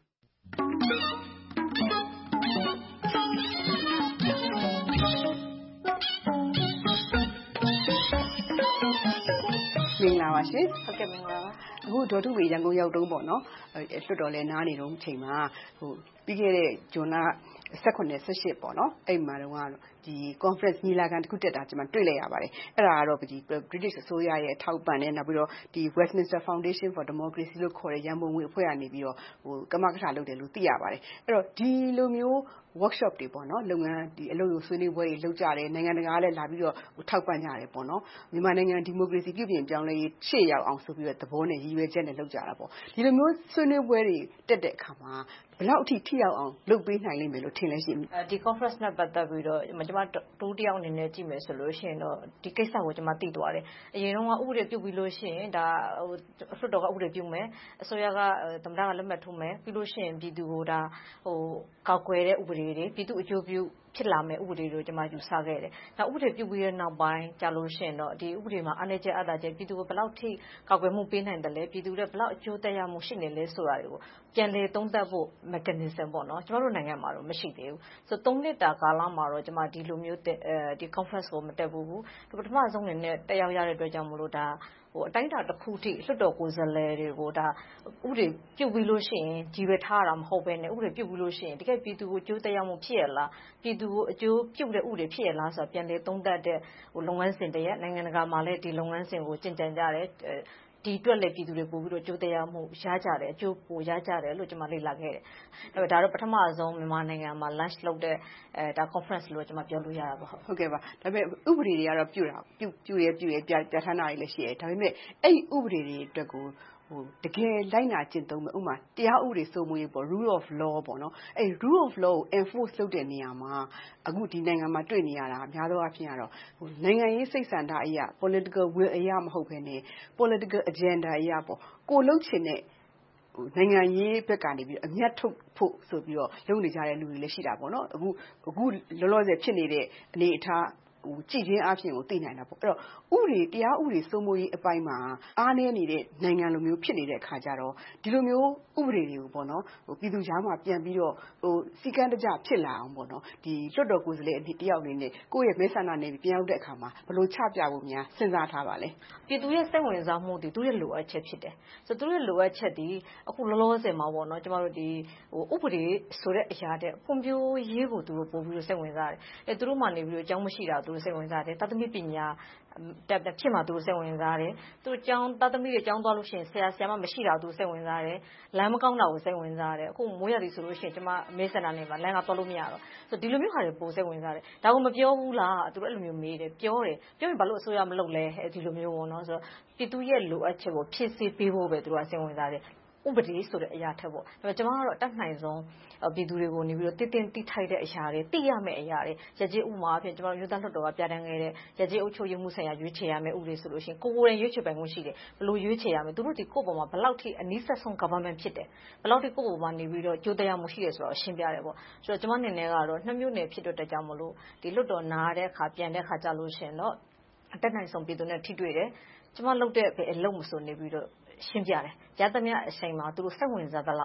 J: မင်္ဂလာပါရှင်
K: ဟုတ်ကဲ့မင်္ဂလာပါ
J: အခုဒေါ်ထုမေရန်ကုန်ရောက်တုန်းပေါ့နော်လွှတ်တော်လဲနားနေတုန်းချိန်မှာဟိုပြီးခဲ့တဲ့ဇွန်လ十九 十八ပေါ့နော်အဲ့မှာတော့ဒီ conference ညီလာခံတစ်ခုတက်တာကျွန်မတွေ့လိုက်ရပါတယ်အဲ့ဒါကတော့ဒီ British အစိုးရရဲ့ထောက်ပံ့တဲ့နောက်ပြီးတော့ဒီ Westminster Foundation for Democracy လို့ခေါ်တဲ့ရန်ပုံငွေအဖွဲ့ကနေပြီးတော့ဟိုကမကထလုပ်တယ်လို့သိရပါတယ်အဲ့တော့ဒီလိုမျိုး workshop တွေပေါ့နော်လုပ်ငန်းဒီအလုပ်ရုံဆွေးနွေးပွဲတွေလုပ်ကြတယ်နိုင်ငံတကာကလည်းလာပြီးတော့ထောက်ပံ့ကြတယ်ပေါ့နော်မြန်မာနိုင်ငံဒီမိုကရေစီပြုပြင်ပြောင်းလဲရေးရှေ့ရောက်အောင်ဆိုပြီးတော့သဘောနဲ့ရည်ရွယ်ချက်နဲ့လုပ်ကြတာပေါ့ဒီလိုမျိုးဆွေးနွေးပွဲတွေတက်တဲ့အခါမှာဘယ်လောက်အထိထိရောက်အောင်လုပ်ပေးနိုင်လိမ့်မယ်လို့ထင်လဲရှိ
K: တယ်ဒီ conference နဲ့ပတ်သက်ပြီးတော့ကျွန်မတူတယောက်အနေနဲ့ကြည့်မယ်ဆိုလို့ရှိရင်တော့ဒီကိစ္စကိုကျွန်မသိသွားတယ်အရင်တော့ဥပဒေပြုပြီးလို့ရှိရင်ဒါဟိုအထွတ်တော်ကဥပဒေပြုမယ်အစိုးရကသမ္မတကလက်မှတ်ထိုးမယ်ပြီးလို့ရှိရင်ပြည်သူကိုဒါဟိုကောက်ကွယ်တဲ့ဥပဒေတွေပြည်သူအကျိုးပြုဖြစ်လာမယ်ဥပဒေတွေကိုကျွန်မယူဆခဲ့တယ်။နောက်ဥပဒေပြုပြီးတဲ့နောက်ပိုင်းကြာလို့ရှိရင်တော့ဒီဥပဒေမှာအနေကျအပ်တာကျပြည်သူကိုဘယ်လောက်ထိကောက်ကွယ်မှုပေးနိုင်တယ်လဲပြည်သူတွေဘယ်လောက်အကျိုးသက်ရောက်မှုရှိနေလဲဆိုတာတွေကိုပြန်လည်သုံးသပ်ဖို့ mechanism ပေါ့နော်ကျွန်တော်တို့နိုင်ငံမှာတော့မရှိသေးဘူး။ဆိုသုံးနှစ်တာကာလမှာတော့ကျွန်မဒီလိုမျိုးအဲဒီ conference ကိုမတက်ဘူး။ပထမဆုံးအနေနဲ့တက်ရောက်ရတဲ့အတွက်ကြောင့်မလို့ဒါဟိုအတိုင်းအတာတစ်ခုထိလွှတ်တော်ကိုယ်စားလှယ်တွေကိုဒါဥပဒေပြုပြီးလို့ရှိရင်ကြီးပဲထားတာမဟုတ်ဘဲနဲ့ဥပဒေပြုပြီးလို့ရှိရင်တကယ်ပြည်သူကိုအကျိုးသက်ရောက်မှုဖြစ်ရလားပြည်သူကိုအကျိုးပြုတဲ့ဥပဒေဖြစ်ရလားဆိုတာပြန်လည်သုံးသပ်တဲ့ဟိုလုပ်ငန်းစဉ်တည်းနိုင်ငံတကာမှာလည်းဒီလုပ်ငန်းစဉ်ကိုကျင့်ကြံကြတယ်ဒီအတွက်လည်းပြည်သူတွေပို့ပြီးတော့ကြိုးတရားမှုရကြတယ်အကျိုးပိုရကြတယ်လို့ကျွန်မလေ့လာခဲ့တယ်။အဲဒါတော့ပထမဆုံးမြန်မာနိုင်ငံမှာ launch လုပ်တဲ့အဲဒါ conference လို့ကျွန်မပြောလို့ရတာပေါ့
J: ဟုတ်ကဲ့ပါဒါပေမဲ့ဥပဒေတွေကတော့ပြုတာပြုပြုရဲပြုရဲပြပြဌာန်းတာတွေလည်းရှိတယ်ဒါပေမဲ့အဲ့ဥပဒေတွေအတွက်ကိုဟိုတကယ်လိုက်နာကျင့်သုံးမယ်ဥပမာတရားဥပဒေစိုးမိုးရေးပေါ့ rule of law ပေါ့နော်အဲ rule of law ကို enforce လုပ်တဲ့နေရာမှာအခုဒီနိုင်ငံမှာတွေ့နေရတာအများသောအားဖြင့်ကတော့ဟိုနိုင်ငံရေးစိတ်ဆန္ဒအရာ political will အရာမဟုတ်ဘဲနဲ့ political agenda အရာပေါ့ကိုလှုပ်ချင်တဲ့ဟိုနိုင်ငံရေးဘက်ကနေပြီးအမျက်ထုတ်ဖို့ဆိုပြီးတော့လုပ်နေကြတဲ့လူတွေလည်းရှိတာပေါ့နော်အခုအခုလောလောဆယ်ဖြစ်နေတဲ့အနေအထားဟိုကြည်ချင်းအဖြစ်ကိုသိနိုင်တာပေါ့အဲ့တော့ဥပဒေတရားဥပဒေစိုးမိုးရေးအပိုင်းမှာအားနည်းနေတဲ့နိုင်ငံလိုမျိုးဖြစ်နေတဲ့အခါကျတော့ဒီလိုမျိုးဥပဒေတွေကိုပေါ့နော်ဟိုပြည်သူကြားမှာပြန်ပြီးတော့ဟိုစီကံတကြဖြစ်လာအောင်ပေါ့နော်ဒီလွှတ်တော်ကိုယ်စားလှယ်အတယောက်အနေနဲ့ကိုယ့်ရဲ့မဲဆန္ဒနယ်ပြန်ရောက်တဲ့အခါမှာဘယ်လိုချပြဖို့များစဉ်းစားထားပါလဲ
K: ပြည်သူရဲ့စိတ်ဝင်စားမှုတွေသူရဲ့လိုအပ်ချက်ဖြစ်တယ်ဆိုသူရဲ့လိုအပ်ချက်ဒီအခုလောလောဆယ်မှာပေါ့နော်ကျမတို့ဒီဟိုဥပဒေဆိုတဲ့အရာတဲ့ဖွံ့ဖြိုးရေးကိုသူတို့ပို့ပြီးတော့စိတ်ဝင်စားတယ်အဲသူတို့မှနေပြီးတော့အကြောင်းမရှိတာသူတို့စိတ်ဝင်စားတယ်တသမီပညာတက်ဖြစ်မှသူတို့စိတ်ဝင်စားတယ်သူတို့ကျောင်းတသမီတွေကျောင်းသွားလို့ရှိရင်ဆရာဆရာမမရှိတာသူစိတ်ဝင်စားတယ်လမ်းမကောင်းတာကိုစိတ်ဝင်စားတယ်အခုမိုးရသည်ဆိုလို့ရှိရင်ကျမမေးစင်တာနေမှာလမ်းကသွားလို့မရတော့ဆိုဒီလိုမျိုးဟာတွေပိုစိတ်ဝင်စားတယ်ဒါကိုမပြောဘူးလားသူတို့အဲ့လိုမျိုးမေးတယ်ပြောတယ်ပြောရင်ဘာလို့အစိုးရမလုပ်လဲဒီလိုမျိုးပေါ့နော်ဆိုတော့ပြည်သူရဲ့လိုအပ်ချက်ကိုဖြည့်ဆည်းပေးဖို့ပဲသူတို့ကစိတ်ဝင်စားတယ်ဥပဒေဆိုတဲ့အရာထက်ပေါ့ဒါပေမဲ့ကျွန်မကတော့အတတ်နိုင်ဆုံးပြည်သူတွေကိုနေပြီးတော့တည်တင်တိထိုက်တဲ့အရာတွေသိရမယ့်အရာတွေရကြေးဥမာအဖြစ်ကျွန်တော်ယူသားလွှတ်တော်ကပြဋ္ဌာန်းခဲ့တဲ့ရကြေးအုပ်ချုပ်ရေးမှုဆိုင်ရာရွေးချယ်ရမယ့်ဥပဒေဆိုလို့ရှိရင်ကိုယ်ကိုယ်တိုင်ရွေးချယ်ပိုင်ခွင့်ရှိတယ်ဘယ်လိုရွေးချယ်ရမလဲသူတို့ဒီကိုယ့်ပေါ်မှာဘယ်လောက်ထိအနည်းဆက်ဆုံး government ဖြစ်တယ်ဘယ်လောက်ထိကိုယ့်ပေါ်မှာနေပြီးတော့ကြိုးတရားမှုရှိတယ်ဆိုတော့ရှင်းပြတယ်ပေါ့ဆိုတော့ကျွန်မအနေနဲ့ကတော့နှစ်မျိုးနယ်ဖြစ်တဲ့အတွက်ကြောင့်မလို့ဒီလွှတ်တော်နားတဲ့အခါပြန်တဲ့အခါကြာလို့ရှိရင်တော့အတတ်နိုင်ဆုံးပြည်သူနဲ့ထိတွေ့တယ်ကျွန်မလုပ်တဲ့အလုပ်မဆိုနေပြီးတော့ရှင်းပြတယ်ရသမျှအချိန်မှာသူတို့စိတ်ဝင်စားသလောက်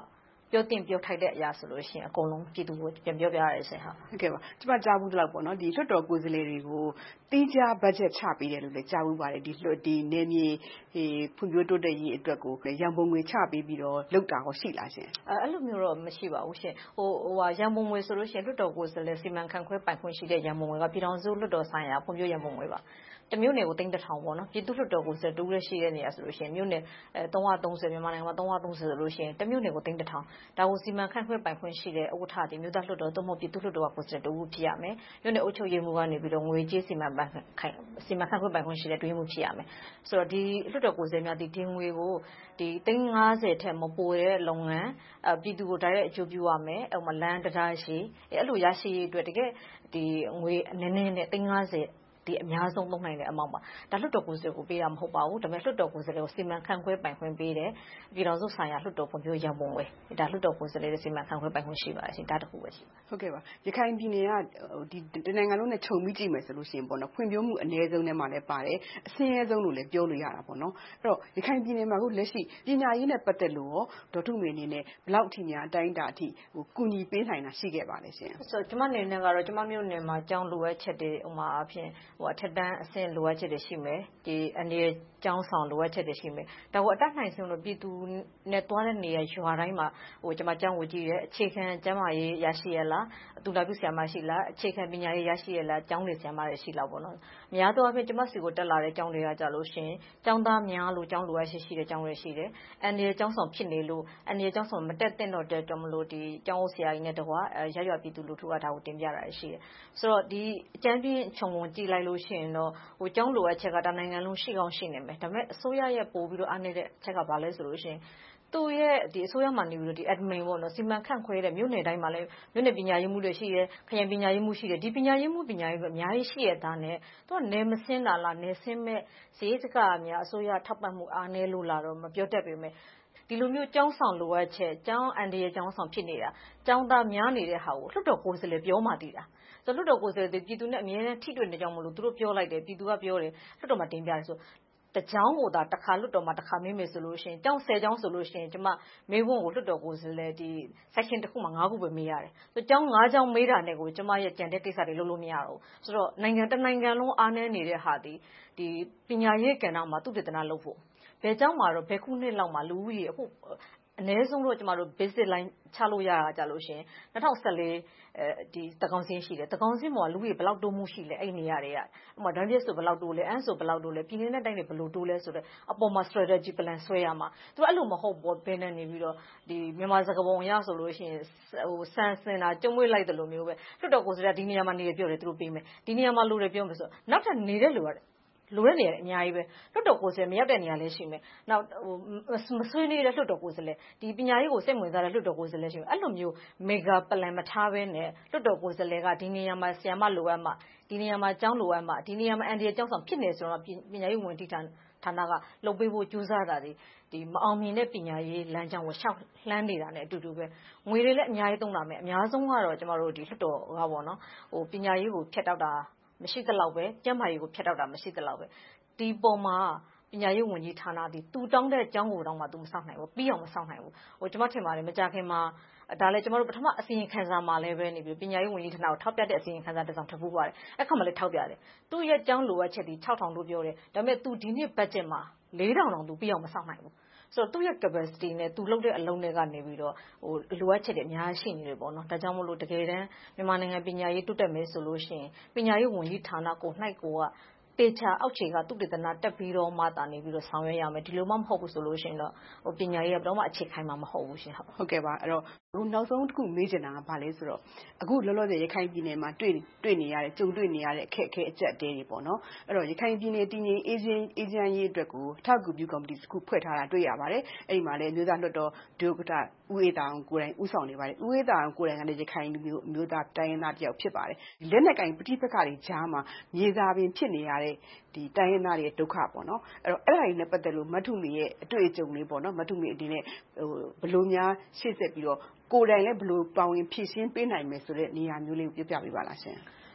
K: ပြောတင်ပြောထိုက်တဲ့အရာဆိုလို့ရှိရင်အကုန်လုံးပြည်သူကိုပြန်ပြောပြရတယ်ရှင်ဟုတ်
J: ဟုတ်ကဲ့ပါကျမကြားဘူးတော့ပေါ့နော်ဒီလွှတ်တော်ကိုယ်စားလှယ်တွေကိုတီးခြား budget ချပေးတယ်လို့လည်းကြားဘူးပါတယ်ဒီလွှတ်ဒီနေမြေဒီဖွံ့ဖြိုးတိုးတက်ရေးအတွက်ကိုရန်ပုံငွေချပေးပြီးတော့လုပ်တာကိုရှိလားရှင်
K: အဲအဲ့လိုမျိုးတော့မရှိပါဘူးရှင်ဟိုဟိုဟာရန်ပုံငွေဆိုလို့ရှိရင်လွှတ်တော်ကိုယ်စားလှယ်စီမံခန့်ခွဲပိုင်ခွင့်ရှိတဲ့ရန်ပုံငွေကပြည်ထောင်စုလွှတ်တော်ဆိုင်ရာဖွံ့ဖြိုးရန်ပုံငွေပါတမျိုးနယ်ကိုသိန်းတစ်ထောင်ပေါ့နော်ပြည်သူ့လွှတ်တော်ကိုစတူးရရှိတဲ့နေရာဆိုလို့ရှိရင်မြို့နယ်အဲသုံးရာသုံးဆယ်မြန်မာနိုင်ငံမှာသုံးရာသုံးဆယ်ဆိုလို့ရှိရင်တမျိုးနယ်ကိုသိန်းတစ်ထောင်ဒါကိုစီမံခန့်ခွဲပိုင်ခွင့်ရှိတဲ့ဥက္ကဋ္ဌဒီမြို့သားလွှတ်တော်သို့မဟုတ်ပြည်သူ့လွှတ်တော်ကကိုစတူးဖြစ်ရမယ်မြို့နယ်အုပ်ချုပ်ရေးမှူးကနေပြီးတော့ငွေကြေးစီမံပိုင်စီမံခန့်ခွဲပိုင်ခွင့်ရှိတဲ့တွင်းမှုဖြစ်ရမယ်ဆိုတော့ဒီလွှတ်တော်ကိုယ်စားများဒီဒီငွေကိုဒီသိန်း၅ဆယ်ထက်မပိုတဲ့လုပ်ငန်းအပြည်သူကိုဒါရိုက်အကျိုးပြုရမယ်အဲ့မှာလမ်းတရားရှိအဲ့လိုရရှိရေးအတွက်တကယ်ဒီငွေနည်းနည်းနဲ့သိန်း၅ဆယ်ဒီအများဆုံးသုံးနိုင်တဲ့အမောက်ပါဒါလွှတ်တော်ကိုယ်စားကိုပေးတာမဟုတ်ပါဘူးဒါပေမဲ့လွှတ်တော်ကိုယ်စားကိုစီမံခန့်ခွဲပိုင်ခွင့်ပေးတယ်ပြည်တော်စုဆိုင်ရာလွှတ်တော်ဖွံ့ဖြိုးရန်ပုံငွေဒါလွှတ်တော်ကိုယ်စားရဲ့စီမံခန့်ခွဲပိုင်ခွင့်ရှိပါတယ်ရှင်ဒါတခုပဲရှိပါ
J: ဟုတ်ကဲ့ပါရခိုင်ပြည်နယ်ကဒီတနိုင်ငံလုံးနဲ့ခြုံပြီးကြည့်မယ်ဆိုလို့ရှိရင်ပေါ့နော်ဖွံ့ဖြိုးမှုအနည်းဆုံးထဲမှာလည်းပါတယ်အဆင်းရဲဆုံးလို့လည်းပြောလို့ရတာပေါ့နော်အဲ့တော့ရခိုင်ပြည်နယ်မှာခုလက်ရှိပညာရေးနဲ့ပတ်သက်လို့ရောဒေါ်ထုမေအနေနဲ့ဘလောက်အထိများအတိုင်းအတာအထိဟိုကူညီပေးနိုင်တာရှိခဲ့ပါလဲရှင်
K: ဆိုတော့ကျမအနေနဲ့ကတော့ကျမမျိုးနယ်မှာကျောင်းလိုအပ်ချက်တွေဥမာအဖြစ်ဟိုအထက်တန်းအဆင့်လိုအပ်ချက်တွေရှိမယ်ဒီအနေကျောင်းဆောင်လိုအပ်ချက်တွေရှိမယ်ဒါကိုအတတ်နိုင်ဆုံးလို့ပြည်သူနဲ့တွားတဲ့နေရာရွာတိုင်းမှာဟိုကျမကျောင်းကိုကြည့်ရဲအခြေခံကျန်းမာရေးရရှိရလားသူလာပြုဆရာမရှိလားအခြေခံပညာရေးရရှိရလားကျောင်းတွေဆရာမတွေရှိလားပေါ့နော်အများသောအားဖြင့်ကျမစီကိုတက်လာတဲ့ကျောင်းတွေကကြလို့ရှင်ကျောင်းသားများလို့ကျောင်းလိုအပ်ချက်ရှိတဲ့ကျောင်းတွေရှိတယ်အနေကျောင်းဆောင်ဖြစ်နေလို့အနေကျောင်းဆောင်မတက်တဲ့တော့တဲ့တော်မလို့ဒီကျောင်းဆရာကြီးနဲ့တကွာရရွာပြည်သူလူထုကဒါကိုတင်ပြတာရှိတယ်ဆိုတော့ဒီအကျန်းပြင်းခြုံငုံကြည့်လိုက်လို့ရှိရင်တော့ဟိုကျောင်းလိုအပ်ချက်ကတနိုင်ငံလုံးရှိကောင်းရှိနေမယ်ဒါပေမဲ့အစိုးရရဲ့ပို့ပြီးတော့အားနေတဲ့ချက်ကဘာလဲဆိုလို့ရှိရင်သူရဲ့ဒီအစိုးရမှာနေပြီးတော့ဒီ admin ပေါ့နော်စီမံခန့်ခွဲတဲ့မြို့နယ်တိုင်းမှာလည်းမြို့နယ်ပညာရေးမှုတွေရှိတယ်ခရိုင်ပညာရေးမှုရှိတယ်ဒီပညာရေးမှုပညာရေးကအများကြီးရှိရတာနဲ့သူကနေမစင်းတာလားနေစင်းမဲ့ဈေးစကားများအစိုးရထောက်ပံ့မှုအားနည်းလို့လာတော့မပြောတတ်ပေမဲ့ဒီလိုမျိုးကျောင်းဆောင်လိုအပ်ချက်ကျောင်းအန်ဒီရဲ့ကျောင်းဆောင်ဖြစ်နေတာကျောင်းသားများနေတဲ့ဟာကိုလွှတ်တော်ကိုယ်စားလှယ်ပြောမှတည်တာဆိုလွှတ်တော်ကိုယ်စားလှယ်ပြည်သူနဲ့အမြဲတမ်းထိတွေ့နေကြမလို့သူတို့ပြောလိုက်တယ်ပြည်သူကပြောတယ်လွှတ်တော်မှာတင်ပြတယ်ဆိုတကြောင်းကိုသာတစ်ခါလွတ်တော်မှာတစ်ခါမေးမယ်ဆိုလို့ရှိရင်ကျောင်းဆယ်ကျောင်းဆိုလို့ရှိရင်ကျမမေးခွန်းကိုလွတ်တော်ကိုယ်စားလှယ်ဒီ section တစ်ခုမှာ၅ခုပဲမေးရတယ်။ဆိုကျောင်း၅ကျောင်းမေးတာနဲ့ကိုကျမရဲ့ကြံတဲ့ကိစ္စတွေလုပ်လို့မရတော့ဘူး။ဆိုတော့နိုင်ငံတစ်နိုင်ငံလုံးအားနည်းနေတဲ့ဟာဒီဒီပညာရေးကဏ္ဍမှာသုတေသနလုပ်ဖို့ဘယ်ကျောင်းမှာတော့ဘယ်ခုနှစ်လောက်မှာလူဦးရေအခုအနည်းဆုံးတော့ကျမတို့ basic line ချလို့ရတာကြလို့ရှင်၂၀၁၄အဲဒီတကောင်စင်းရှိတယ်တကောင်စင်းမှာလူကြီးဘယ်လောက်တိုးမှုရှိလဲအဲ့နေရာတွေကဥပမာဒန်ပြစ်ဆိုဘယ်လောက်တိုးလဲအန်းဆိုဘယ်လောက်တိုးလဲပြည်နေတဲ့တိုင်းတွေဘယ်လိုတိုးလဲဆိုတော့အပေါ်မှာ strategy plan ဆွဲရမှာသူအဲ့လိုမဟုတ်ဘောဘယ်နဲ့နေပြီးတော့ဒီမြန်မာစကားပုံရဆိုလို့ရှိရင်ဟိုစံစင်တာကျုံမွေးလိုက်တယ်လို့မျိုးပဲလွတ်တော်ကိုယ်စားဒီနေရာမှာနေရပြောတယ်သူတို့ပေးမယ်ဒီနေရာမှာလိုတယ်ပြောမယ်ဆိုနောက်ထပ်နေတဲ့လူကလိုတဲ့နေရာအများကြီးပဲလွတ်တော်ကိုယ်စားမရောက်တဲ့နေရာလည်းရှိမယ်နောက်ဟိုမဆွေးနွေးတဲ့လွတ်တော်ကိုယ်စားလည်းဒီပညာရေးကိုစိတ်ဝင်စားတဲ့လွတ်တော်ကိုယ်စားလည်းရှိမယ်အဲ့လိုမျိုး mega plan မထားဘဲနဲ့လွတ်တော်ကိုယ်စားလည်းကဒီနေရာမှာဆရာမလိုအပ်မှဒီနေရာမှာကျောင်းလိုအပ်မှဒီနေရာမှာအန်ဒီရဲ့ကျောင်းဆောင်ဖြစ်နေဆိုတော့ပညာရေးဝန်ကြီးဌာနဌာနကလုပ်ပေးဖို့ကြိုးစားတာဒီဒီမအောင်မြင်တဲ့ပညာရေးလမ်းကြောင်းကိုရှောက်လှမ်းနေတာနဲ့အတူတူပဲငွေတွေလည်းအများကြီးသုံးလာမယ်အများဆုံးကတော့ကျမတို့ဒီလွတ်တော်ကပေါ့နော်ဟိုပညာရေးကိုဖျက်တောက်တာမရှိသလောက်ပဲကျန်းမာရေးကိုဖျက်တောက်တာမရှိသလောက်ပဲဒီပေါ်မှာပညာရေးဝန်ကြီးဌာနဒီတူတောင်းတဲ့အကြောင်းကိုတောင်းမှသူမဆောက်နိုင်ဘူးပြီးအောင်မဆောက်နိုင်ဘူးဟိုကျွန်မထင်ပါတယ်မကြခင်မှာဒါလည်းကျွန်တော်တို့ပထမအစီရင်ခံစာမှာလည်းပဲနေပြီးပညာရေးဝန်ကြီးဌာနကိုထောက်ပြတဲ့အစီရင်ခံစာတစ်စောင်ထပ်ဖို့ပါတယ်အဲ့ခါမှလည်းထောက်ပြတယ်သူ့ရဲ့အကြောင်းလိုအပ်ချက်ဒီ၆ထောင်လို့ပြောတယ်ဒါပေမဲ့သူဒီနှစ် budget မှာ၄ထောင်တောင်သူပြီးအောင်မဆောက်နိုင်ဘူးဆိုတော့သူ့ရဲ့ capacity နဲ့သူလုပ်တဲ့အလုံးတွေကနေပြီးတော့ဟိုလိုအပ်ချက်တွေအများကြီးရှိနေတယ်ပေါ့နော်ဒါကြောင့်မို့လို့တကယ်တမ်းမြန်မာနိုင်ငံပညာရေးတိုးတက်မယ်ဆိုလို့ရှိရင်ပညာရေးဝန်ကြီးဌာနကိုနှိုက်ကိုကတေချာအောက်ခြေကသုတေသနတက်ပြီးတော့မှတာနေပြီးတော့ဆောင်ရွက်ရမယ်ဒီလိုမှမဟုတ်ဘူးဆိုလို့ရှိရင်တော့ဟိုပညာရေးကတော့မှအခြေခိုင်မှာမဟုတ်ဘူးရှင်
J: ဟုတ်ကဲ့ပါအဲ့တော့အခုနောက်ဆုံးတစ်ခုမေးချင်တာကဘာလဲဆိုတော့အခုလောလောဆယ်ရခိုင်ပြည်နယ်မှာတွေ့တွေ့နေရတဲ့ကြုံတွေ့နေရတဲ့အခက်အခဲအကျက်တဲတွေပေါ့နော်အဲ့တော့ရခိုင်ပြည်နယ်တည်ငြိမ်အေဂျင်အေဂျင်ရေးအတွက်ကိုထောက်ကူပြုကော်မတီတစ်ခုဖွဲ့ထားတာတွေ့ရပါတယ်အဲ့ဒီမှာလည်းမျိုးသားလွှတ်တော်ဒုဥက္ကဋ္ဌဦးအေးတာအောင်ကိုယ်တိုင်ဦးဆောင်နေပါတယ်ဦးအေးတာအောင်ကိုယ်တိုင်ကလည်းရခိုင်လူမျိုးမျိုးသားတိုင်းရင်းသားတယောက်ဖြစ်ပါတယ်လက်နက်ကင်ပဋိပက္ခတွေကြားမှာမြေစာပင်ဖြစ်နေရတဲ့ဒီတိုင်းရင်းသားတွေဒုက္ခပေါ့နော်အဲ့တော့အဲ့ဒါတွေနဲ့ပတ်သက်လို့မထုမီရဲ့အတွေ့အကြုံလေးပေါ့နော်မထုမီအနေနဲ့ဟိုဘယ်လိုများရှေ့ဆက်ပြီးတော့ကိုယ်တိုင်လည်းဘယ်လိုပါဝင်ဖြည့်ရှင်းပေးနိုင်မယ်ဆိုတဲ့နေရာမျိုးလေးကိုပြပြပေးပါလားရှင်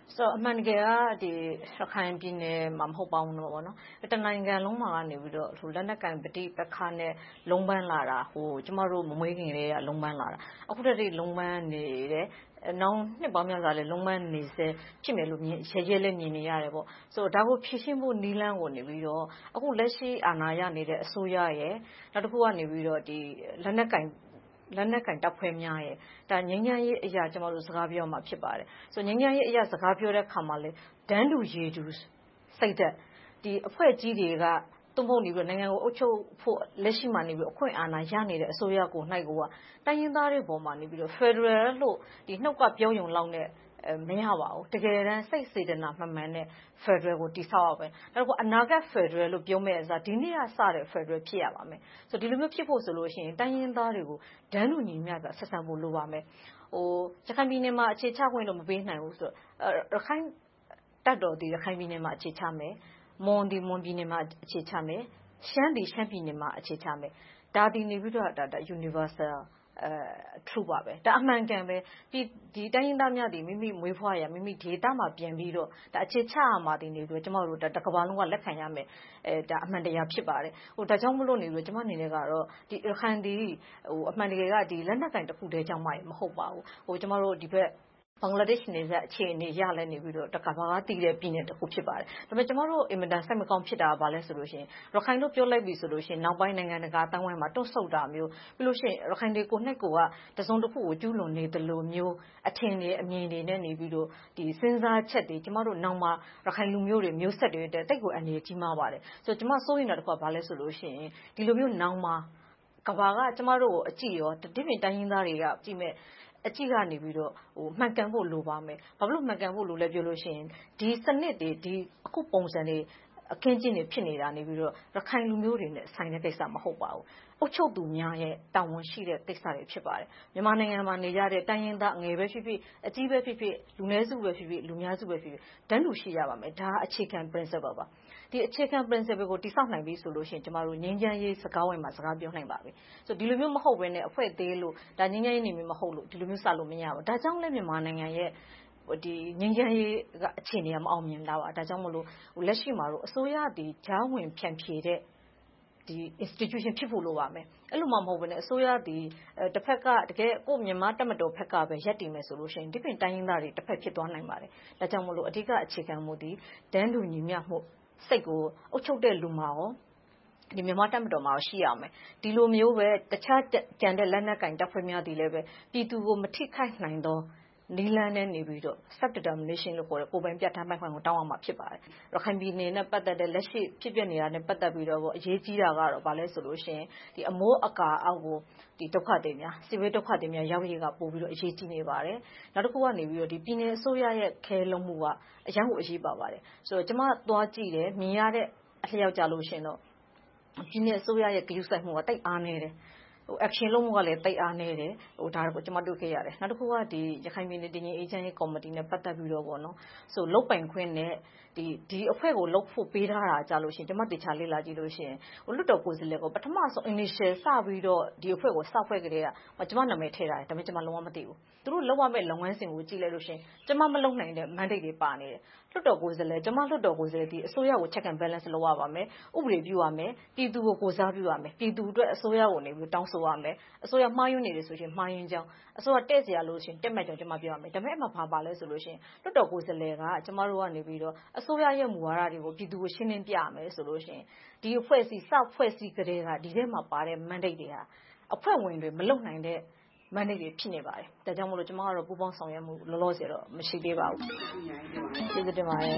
K: ဆိုတော့အမှန်တကယ်ကဒီရခိုင်ပြည်နယ်မှာမဟုတ်ပါဘူးပေါ့နော်တနိုင်ငံလုံးမှာကနေပြီးတော့ဟိုလက်နက်ကင်ပဋိပက္ခနဲ့လုံးပန်းလာတာဟိုကျမတို့မမွေးခင်လေးကလုံးပန်းလာတာအခုတည်းကလုံးပန်းနေတယ်နောင်နှစ်ပေါင်းများစွာလဲလုံးပန်းနေစေဖြစ်မယ်လို့ရဲရဲလေးမြင်နေရတယ်ပေါ့ဆိုတော့ဒါကိုဖြည့်ရှင်းဖို့နီးလန်းကိုနေပြီးတော့အခုလက်ရှိအာဏာရနေတဲ့အစိုးရရဲ့နောက်တစ်ခုကနေပြီးတော့ဒီလက်နက်ကင်လက်နက်ကင်တပ်ဖွဲ့များရဲ့ဒါငြိမ်းချမ်းရေးအရာကျမတို့စကားပြောမှာဖြစ်ပါတယ်ဆိုငြိမ်းချမ်းရေးအရာစကားပြောတဲ့ခါမှာလဲဒန်းတူရေတူစိတ်သက်ဒီအဖွဲ့ကြီးတွေကတုံ့ပုံနေပြီးနိုင်ငံကိုအုပ်ချုပ်ဖို့လက်ရှိမှာနေပြီးအခွင့်အာဏာရနေတဲ့အစိုးရကို၌ကိုကတိုင်းရင်းသားတွေပေါ်မှာနေပြီးတော့ Federal လို့ဒီနှုတ်ကပြောရုံလောက်နဲ့မရပါဘူးတကယ်တမ်းစိတ်စေတနာမှန်မှန်နဲ့ Federal ကိုတည်ဆောက်ရမယ်နောက်တော့အနာဂတ် Federal လို့ပြောမဲ့အစားဒီနေ့ကစတဲ့ Federal ဖြစ်ရပါမယ်ဆိုဒီလိုမျိုးဖြစ်ဖို့ဆိုလို့ရှိရင်တိုင်းရင်းသားတွေကိုဒန်းတူညီမျှစွာဆက်ဆံဖို့လိုပါမယ်ဟိုရခိုင်ပြည်နယ်မှာအခြေချခွင့်လို့မပေးနိုင်ဘူးဆိုတော့ရခိုင်တပ်တော်ဒီရခိုင်ပြည်နယ်မှာအခြေချမယ်မွန်ဒီမွန်ပြည်နယ်မှာအခြေချမယ်ရှမ်းဒီရှမ်းပြည်နယ်မှာအခြေချမယ်ဒါဒီနေပြီးတော့ဒါ universal အဲ true ပါပဲဒါအမှန်ကန်ပဲဒီဒီတိုင်းရင်းသားများဒီမိမိမွေးဖွားရမိမိဒေသမှာပြန်ပြီးတော့ဒါအခြေချရမှာဒီနေပြီးတော့ကျမတို့ဒါတစ်ကမ္ဘာလုံးကလက်ခံရမယ်အဲဒါအမှန်တရားဖြစ်ပါတယ်ဟိုဒါကြောင့်မလို့နေပြီးတော့ကျမအနေနဲ့ကတော့ဒီရခိုင်ဒီဟိုအမှန်တကယ်ကဒီလက်နက်ကင်တစ်ခုတည်းကြောင့်မှမဟုတ်ပါဘူးဟိုကျမတို့ဒီဘက်ဘင်္ဂလားဒေ့ရှ်နယ်စပ်အခြေအနေရလဲနေပြီးတော့တက္ကသိုလ်ကတည်တဲ့ပြည်နယ်တစ်ခုဖြစ်ပါတယ်ဒါပေမဲ့ကျမတို့အင်မတန်စိတ်မကောင်းဖြစ်တာကဘာလဲဆိုလို့ရှိရင်ရခိုင်တို့ပြောလိုက်ပြီဆိုလို့ရှိရင်နောက်ပိုင်းနိုင်ငံတကာအတိုင်းဝိုင်းမှာတွန့်ဆုတ်တာမျိုးပြီးလို့ရှိရင်ရခိုင်တွေကိုနှစ်ကိုကတစုံတစ်ခုကိုကျူးလွန်နေတယ်လို့မျိုးအထင်တွေအမြင်တွေနဲ့နေပြီးတော့ဒီစဉ်းစားချက်တွေကျမတို့နောက်မှာရခိုင်လူမျိုးတွေမျိုးဆက်တွေတဲ့တိတ်ကိုအနေကြီးမားပါတယ်ဆိုတော့ကျမစိုးရင်တာတစ်ခုကဘာလဲဆိုလို့ရှိရင်ဒီလိုမျိုးနောက်မှာကဘာကကျမတို့ကိုအကြည့်ရောဒီပြင်တိုင်းရင်းသားတွေကကြည့်မဲ့အကြည့်ကနေပြီးတော့ဟိုမှန်ကန်ဖို့လိုပါမယ်။ဘာဖြစ်လို့မှန်ကန်ဖို့လိုလဲပြောလို့ရှိရင်ဒီစနစ်တွေဒီအခုပုံစံတွေအခင်းကျင်းတွေဖြစ်နေတာနေပြီးတော့ရခိုင်လူမျိုးတွေနဲ့ဆိုင်တဲ့ကိစ္စမဟုတ်ပါဘူး။အုပ်ချုပ်သူများရဲ့တာဝန်ရှိတဲ့ကိစ္စတွေဖြစ်ပါတယ်။မြန်မာနိုင်ငံမှာနေရတဲ့တိုင်းရင်းသားအငယ်ပဲဖြစ်ဖြစ်အကြီးပဲဖြစ်ဖြစ်လူနည်းစုပဲဖြစ်ဖြစ်လူများစုပဲဖြစ်ဖြစ်တန်းတူရှိရပါမယ်။ဒါအခြေခံ principle ပါ။ဒီအခြေခံ principle ကိုတိစောက်နိုင်ပြီဆိုလို့ရှိရင်ကျမတို့ငြိမ်းချမ်းရေးစကားဝိုင်းမှာစကားပြောနိုင်ပါပြီ။ဆိုဒီလိုမျိုးမဟုတ်ဘဲနဲ့အဖွဲ့သေးလို့ဒါငြိမ်းချမ်းရေးနေမမဟုတ်လို့ဒီလိုမျိုးစလို့မရဘူး။ဒါကြောင့်လည်းမြန်မာနိုင်ငံရဲ့ဒီငြိမ်းချမ်းရေးကအခြေအနေကမအောင်မြင်တာပါဒါကြောင့်မလို့လက်ရှိမှာတော့အစိုးရဒီဂျားဝင်ဖြန့်ဖြေတဲ့ဒီ institution ဖြစ်ဖို့လိုပါမယ်အဲ့လိုမှမဟုတ်ဘဲနဲ့အစိုးရဒီတစ်ဖက်ကတကယ်ကိုမြန်မာတက်မတော်ဖက်ကပဲရက်တည်မယ်ဆိုလို့ရှိရင်ဒီပြင်တိုင်းရင်းသားတွေတစ်ဖက်ဖြစ်သွားနိုင်ပါတယ်ဒါကြောင့်မလို့အဓိကအခြေခံမှုဒီဒန်းတူညီမျှမှုစိတ်ကိုအုပ်ချုပ်တဲ့လူမှာရောဒီမြန်မာတက်မတော်မှာရှိရမယ်ဒီလိုမျိုးပဲတခြားကြံတဲ့လက်နက်ကင်တပ်ဖွဲ့များဒီလည်းပဲပြည်သူကိုမထိခိုက်နိုင်တော့နီလန်းနဲ့နေပြီးတော့ self determination လို့ခေါ်တဲ့ကိုယ်ပိုင်ပြဋ္ဌာန်းပိုင်ခွင့်ကိုတောင်းရမှာဖြစ်ပါတယ်။ရခိုင်ပြည်နယ်နဲ့ပတ်သက်တဲ့လက်ရှိဖြစ်ပျက်နေတာနဲ့ပတ်သက်ပြီးတော့အရေးကြီးတာကတော့ဘာလဲဆိုလို့ရှိရင်ဒီအမိုးအကာအောက်ကိုဒီဒုက္ခတွေများစစ်ဘေးဒုက္ခတွေများရောက်ရည်ကပို့ပြီးတော့အရေးကြီးနေပါတယ်။နောက်တစ်ခုကနေပြီးတော့ဒီပြည်နယ်အစိုးရရဲ့ခဲလုံးမှုကအရန်ကိုအရေးပါပါတယ်။ဆိုတော့ကျွန်မသွားကြည့်တယ်မြင်ရတဲ့အလျောက်ကြလို့ရှိရင်တော့ပြည်နယ်အစိုးရရဲ့ဂရုစိုက်မှုကတိတ်အားနေတယ်ဟို action လုံးဝလည်းတိတ်အားနေတယ်ဟိုဒါကိုကျွန်မတို့ခဲ့ရတယ်နောက်တစ်ခုကဒီရခိုင်ပြည်နယ်တည်ငြိမ်အေးချမ်းရေးကော်မတီနဲ့ပတ်သက်ပြီးတော့ပေါ့နော်ဆိုလုတ်ပိုင်ခွင့်နဲ့ဒီဒီအဖွဲ့ကိုလုတ်ဖို့ပေးထားတာကြာလို့ရှိရင်ကျွန်မတေချာလေးလာကြည့်လို့ရှိရင်ဟိုလွတ်တော်ကိုယ်စားလှယ်ကိုပထမဆုံး initial စပြီးတော့ဒီအဖွဲ့ကိုစဖွဲ့ကြတဲ့ကကျွန်မနာမည်ထည့်ထားတယ်ဒါပေမဲ့ကျွန်မလုံးဝမသိဘူးသူတို့လောက်ရမယ့်လုပ်ငန်းစဉ်ကိုကြည့်လိုက်လို့ရှိရင်ကျွန်မမလုပ်နိုင်တဲ့ mandate တွေပါနေတယ်လွတ်တော်ကိုယ်စားလှယ်ကျွန်မလွတ်တော်ကိုယ်စားလှယ်ဒီအစိုးရကို check and balance လုပ်ရပါမယ်ဥပဒေပြုရမယ်ပြည်သူကိုကိုစားပြုရမယ်ပြည်သူအတွက်အစိုးရကိုနေပြီးတောင်းဆိုရမယ်အစိုးရမှားယွင်းနေတယ်ဆိုရင်မှားယွင်းကြောင်းအစိုးရတဲ့စရာလို့ရှိရင်တက်မဲ့ကြောင်းကျွန်မပြောရမယ်ဒါပေမဲ့အမှဘာပါလဲဆိုလို့ရှိရင်လွတ်တော်ကိုယ်စားလှယ်ကကျွန်မတို့ကနေပြီးတော့အစိုးရရဲ့မူဝါဒတွေကိုပြည်သူကိုရှင်းလင်းပြရမယ်ဆိုလို့ရှိရင်ဒီအဖွဲ့အစည်းစဖွဲ့စည်းကြတဲ့ကဒီထဲမှာပါတဲ့ mandate တွေဟာအဖွဲ့ဝင်တွေမလုပ်နိုင်တဲ့mandate တွေဖြစ်နေပါတယ်ဒါကြောင့်မလို့ကျွန်မကတော့ပူပေါင်းဆောင်ရွက်မှုလောလောဆယ်တော့မရှိသေးပါဘူးကျေးဇူးတင်ပါတယ်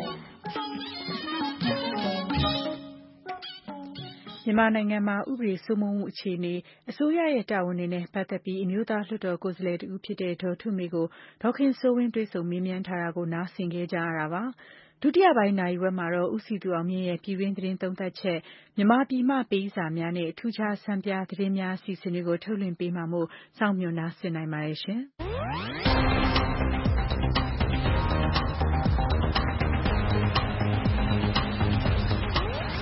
B: မြန်မာနိုင်ငံမှာဥပဒေစိုးမိုးမှုအခြေအနေအစိုးရရဲ့တာဝန်တွေနဲ့ပတ်သက်ပြီးအမျိုးသားလွှတ်တော်ကိုယ်စားလှယ်တူဖြစ်တဲ့ဒေါ်ထုမေကိုဒေါခင်စိုးဝင်းတွေ့ဆုံမေးမြန်းထားတာကိုနားဆင်ခဲ့ကြရတာပါဒုတိယပိုင်းနာရီဝက်မှာတော့ဦးစီသူအောင်မြင့်ရဲ့ပြည်တွင်းသတင်းသုံးသပ်ချက်မြန်မာပြည်မှပေးစာများနဲ့ထူးခြားဆန်းပြသတင်းများအစီအစဉ်တွေကိုထုတ်လွှင့်ပေးမှာမို့စောင့်မျှော်နားဆင်နိုင်ပါတယ်ရှင်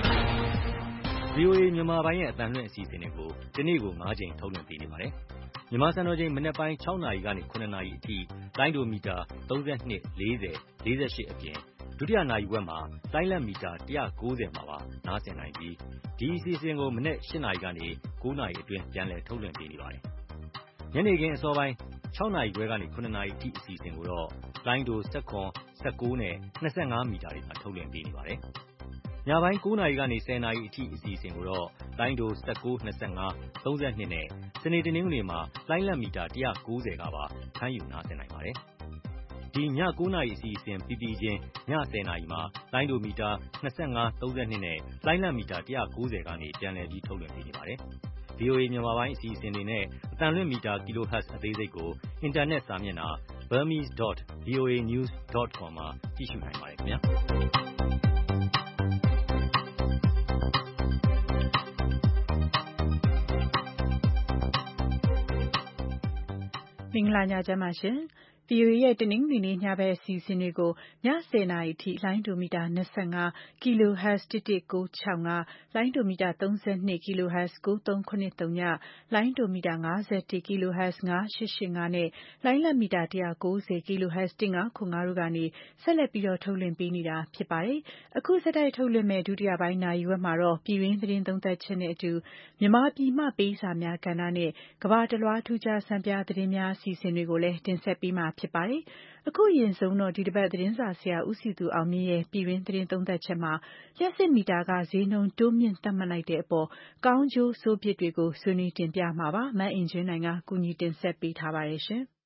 L: ဗီအိုအေ မြန်မာပိုင်းရဲ့အသံလွှင့်အစီအစဉ်တွေကိုဒီနေ့ကို၅ကြိမ်ထုတ်လွှင့်ပေးနေပါတယ်။မြန်မာစံတော်ချိန်မနက်ပိုင်း ၆ နာရီကနေ ၇ နာရီအထိလိုင်းဒိုမီတာ သုံး၂၊ လေး၀၊ လေး၈ အပြင်ဒုတိယနာရီဝက်မှာလိုင်းလတ်မီတာ ၁၉၀ မှာပါနားဆင်နိုင်ပြီးဒီအစီအစဉ်ကိုမနက် ၈ နာရီကနေ ၉ နာရီအတွင်းပြန်လည်ထုတ်လွှင့်ပေးနေပါတယ်။ညနေခင်းအစောပိုင်း ၆ နာရီခွဲကနေ ၇ နာရီအထိအစီအစဉ်ကိုတော့လိုင်းဒို ၁၇၊ ၁၉ နဲ့ ၂၅ မီတာတွေမှာထုတ်လွှင့်ပေးနေပါတယ်။ညပိုင်း ၉ နာရီကနေ ၁၀ နာရီအထိအစီအစဉ်ကိုတော့လိုင်းဒို ၁၉၊ ၂၅၊ ၃၂ နဲ့စနေတနင်္ဂနွေမှာလိုင်းလတ်မီတာ ၁၉၀ ကပါဖမ်းယူနားဆင်နိုင်ပါတယ်။ဒီည ၉ နာရီအစီအစဉ်ပြီးပြီးချင်းည ၁၀ နာရီမှာလိုင်းဒိုမီတာ ၂၅၊ ၃၂ နဲ့လိုင်းလတ်မီတာ ၁၉၀ ကနေပြန်လည်ပြီးထုတ်လွှင့်ပေးနေပါတယ်။ ဗွီအိုအေမြန်မာပိုင်းအစီအစဉ်တွေနဲ့အသံလွှင့်မီတာ Kilohertz အသေးစိတ်ကိုအင်တာနက်စာမျက်နှာ burmese dot voa news dot com မှာကြည့်ရှုနိုင်ပါတယ်ခင်ဗျာ။
B: မင်္ဂလာညချမ်းပါရှင်။ ဗွီအိုအေရဲ့တနင်္ဂနွေနေ့ညဘက်အစီအစဉ်တွေကိုည ၁၀ နာရီထိလိုင်းဒိုမီတာ ၂၅ kilohertz တစ်တစ်၉၆၅ လိုင်းဒိုမီတာ ၃၂ kilohertz ၉၃၇၀ လိုင်းဒိုမီတာ ၅၁ kilohertz ၅၈၈၅ နဲ့လိုင်းလတ်မီတာ ၁၉၀ kilohertz ၁၅၇၅ တို့ကနေဆက်လက်ပြီးထုတ်လွှင့်ပေးနေတာဖြစ်ပါတယ်။အခုဆက်တိုက်ထုတ်လွှင့်မဲ့ဒုတိယပိုင်းနာရီဝက်မှာတော့ပြည်တွင်းသတင်းသုံးသပ်ချက်နဲ့အတူမြန်မာပြည်မှပေးစာများကဏ္ဍနဲ့ကမ္ဘာတလွှားထူးခြားဆန်းပြသတင်းများအစီအစဉ်တွေကိုလည်းတင်ဆက်ပေးမှာဖြစ်ပါတယ်။အခုအရင်ဆုံးတော့ဒီတစ်ပတ်သတင်းစာဆရာဦးစည်သူအောင်မြင့်ရဲ့ပြည်တွင်းသတင်းသုံးသပ်ချက်မှာလျှပ်စစ်မီတာခဈေးနှုန်းတိုးမြင့်သတ်မှတ်လိုက်တဲ့အပေါ်ကောင်းကျိုးဆိုးပြစ်တွေကိုဆွေးနွေးတင်ပြမှာပါ။မအင်ကြင်းနိုင်ကကူညီတင်ဆက်ပေးထားပါတယ်ရှင်။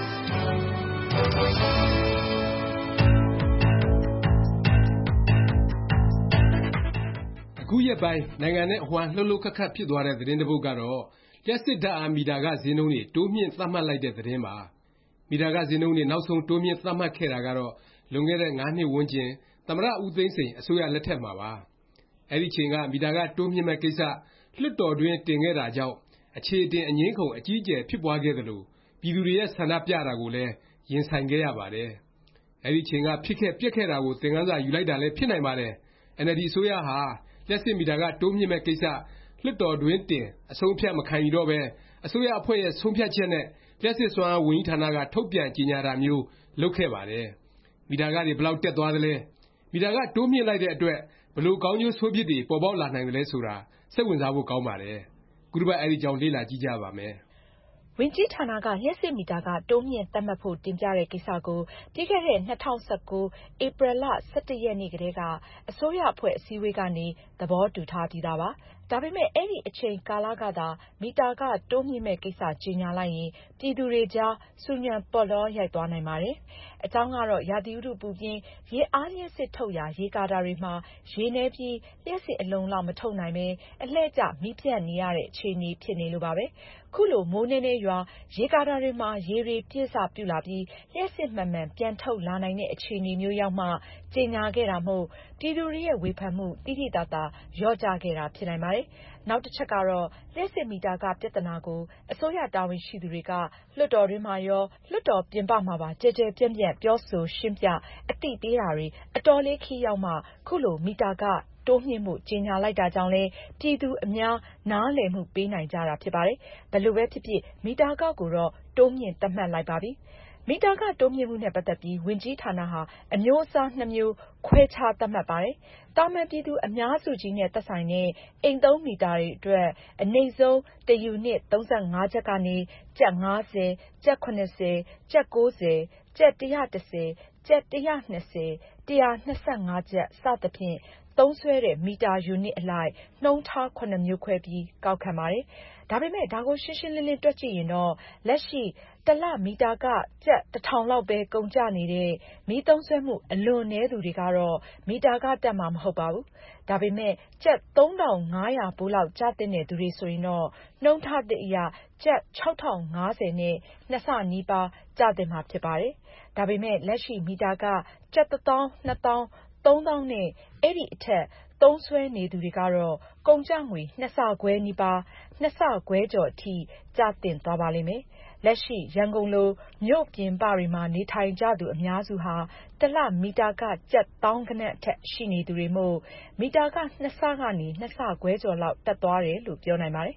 M: အခုရက်ပိုင်းနိုင်ငံနဲ့အဝှမ်းလှုပ်လှုပ်ခတ်ခတ်ဖြစ်သွားတဲ့သတင်းတစ်ပုဒ်ကတော့လျှပ်စစ်ဓာတ်အားမီတာခဈေးနှုန်းတွေတိုးမြင့်သတ်မှတ်လိုက်တဲ့သတင်းပါ။မီတာခဈေးနှုန်းတွေနောက်ဆုံးတိုးမြင့်သတ်မှတ်ခဲ့တာကတော့လွန်ခဲ့တဲ့ငါးနှစ်ဝန်းကျင်သမ္မတဦးသိန်းစိန်အစိုးရလက်ထက်မှာပါ။အဲဒီအချိန်ကမီတာခတိုးမြင့်မယ့်ကိစ္စလွှတ်တော်တွင်းတင်ခဲ့တာကြောင့်အခြေအတင်အငြင်းအခုံအကြီးအကျယ်ဖြစ်ပွားခဲ့သလိုပြည်သူတွေရဲ့ဆန္ဒပြတာကိုလည်းရင်ဆိုင်ခဲ့ရပါတယ်။အဲဒီအချိန်ကဖြစ်ခဲ့ပျက်ခဲ့တာကိုသင်ခန်းစာယူလိုက်တာလည်းဖြစ်နိုင်ပါတယ်။ အင်န်အယ်လ်ဒီအစိုးရဟာလျှပ်စစ်မီတာခတိုးမြင့်မယ့်ကိစ္စလွှတ်တော်တွင်းတင်အဆုံးအဖြတ်မခံယူတော့ပဲအစိုးရအဖွဲ့ရဲ့ဆုံးဖြတ်ချက်နဲ့လျှပ်စစ်စွမ်းအားဝန်ကြီးဌာနကထုတ်ပြန်ကြေညာတာမျိုးလုပ်ခဲ့ပါတယ်။မီတာခတွေဘယ်လောက်တက်သွားသလဲမီတာခတိုးမြင့်လိုက်တဲ့အတွက်ဘယ်လိုကောင်းကျိုးဆိုးပြစ်တွေပေါ်ပေါက်လာနိုင်သလဲဆိုတာစိတ်ဝင်စားဖို့ကောင်းပါတယ်။ခုတစ်ပတ်အဲဒီအကြောင်းလေ့လာကြည့်ကြပါမယ်။
N: ဝန်ကြီးဌာနကလျှပ်စစ်မီတာခတိုးမြင့်သတ်မှတ်ဖို့တင်ပြတဲ့ကိစ္စကိုပြီးခဲ့တဲ့၂၀၁၉ဧပြီလ၁၁ရက်နေ့ကတည်းကအစိုးရအဖွဲ့အစည်းအဝေးကနေသဘောတူထားပြီးသားပါ။ဒါပေမယ့်အဲဒီအချိန်ကာလကသာမီတာခတိုးမြင့်မယ့်ကိစ္စကြေညာလိုက်ရင်ပြည်သူတွေကြားဆူညံပေါ့လောရိုက်သွားနိုင်ပါတယ်။အကြောင်းကတော့ရာသီဥတုပူပြင်းရေအားလျှပ်စစ်ထုတ်ရာရေကာတာတွေမှာရေနည်းပြီးလျှပ်စစ်အလုံအလောက်မထုတ်နိုင်ပဲအလှည့်ကျမီးပြတ်နေရတဲ့အခြေအနေဖြစ်နေလို့ပါပဲ။ခုလိုမိုးနည်းနည်းရွာရေကာတာတွေမှာရေတွေပြည့်စပြုလာပြီးလျှပ်စစ်မှန်မှန်ပြန်ထုတ်လာနိုင်တဲ့အခြေအနေမျိုးရောက်မှကြေညာခဲ့တာမို့ပြည်သူတွေရဲ့ဝေဖန်မှုသိသိသာသာလျော့ကျခဲ့တာဖြစ်နိုင်ပါတယ်။နောက်တစ်ချက်ကတော့လျှပ်စစ်မီတာခပြသနာကိုအစိုးရတာဝန်ရှိသူတွေကလွှတ်တော်တွင်းမှာရောလွှတ်တော်ပြင်ပမှာပါကျယ်ကျယ်ပြန့်ပြန့်ပြောဆိုရှင်းပြအသိပေးတာတွေအတော်လေးခရီးရောက်မှခုလိုမီတာခတိုးမြင့်ဖို့ကြေညာလိုက်တာကြောင့်လည်းပြည်သူအများနားလည်မှုပေးနိုင်ကြတာဖြစ်ပါတယ်။ဘယ်လိုပဲဖြစ်ဖြစ်မီတာခကိုတော့တိုးမြင့်သတ်မှတ်လိုက်ပါပြီ။မီတာခတိုးမြင့်မှုနဲ့ပတ်သက်ပြီးဝန်ကြီးဌာနဟာအမျိုးအစားနှစ်မျိုးခွဲခြားသတ်မှတ်ပါတယ်။သာမန်ပြည်သူအများစုကြီးနဲ့သက်ဆိုင်တဲ့အိမ်သုံးမီတာတွေအတွက်အနိမ့်ဆုံးတစ်ယူနစ်သုံးဆယ့်ငါးကျပ်ကနေကျပ်ငါးဆယ်၊ကျပ်ခုနှစ်ဆယ်၊ကျပ်ကိုးဆယ်၊ကျပ်တစ်ရာတစ်ဆယ်၊ကျပ်တစ်ရာနှစ်ဆယ်၊တစ်ရာနှစ်ဆယ့်ငါးကျပ်စသဖြင့်သုံးစွဲတဲ့မီတာယူနစ်အလိုက်နှုန်းထားခုနှစ်မျိုးခွဲပြီးကောက်ခံပါတယ်။ဒါပေမယ့်ဒါကိုရှင်းရှင်းလင်းလင်းတွက်ကြည့်ရင်တော့လက်ရှိတစ်လမီတာခကျပ်တစ်ထောင်လောက်ပဲကုန်ကျနေတဲ့မီးသုံးစွဲမှုအလွန်နည်းသူတွေကတော့မီတာခတက်မှာမဟုတ်ပါဘူး။ဒါပေမယ့်ကျပ်သုံးထောင်ငါးရာဖိုးလောက်ကျသင့်တဲ့သူတွေဆိုရင်တော့နှုန်းထားသစ်အရကျပ်ခြောက်ထောင်ငါးဆယ်နဲ့နှစ်ဆနီးပါးကျသင့်မှာဖြစ်ပါတယ်။ဒါပေမယ့်လက်ရှိမီတာခကျပ်တစ်သောင်း၊နှစ်သောင်း၊သုံးသောင်းနဲ့အဲဒီအထက်သုံးစွဲနေသူတွေကတော့ကုန်ကျငွေနှစ်ဆခွဲနီးပါး၊နှစ်ဆခွဲကျော်အထိကျသင့်သွားပါလိမ့်မယ်။လက်ရှိရန်ကုန်လိုမြို့ပြင်ပတွေမှာနေထိုင်ကြသူအများစုဟာတစ်လမီတာခကျပ်သောင်းဂဏန်းအထက်ရှိနေသူတွေမို့မီတာခနှစ်ဆကနေနှစ်ဆခွဲကျော်လောက်တက်သွားတယ်လို့ပြောနိုင်ပါတယ်။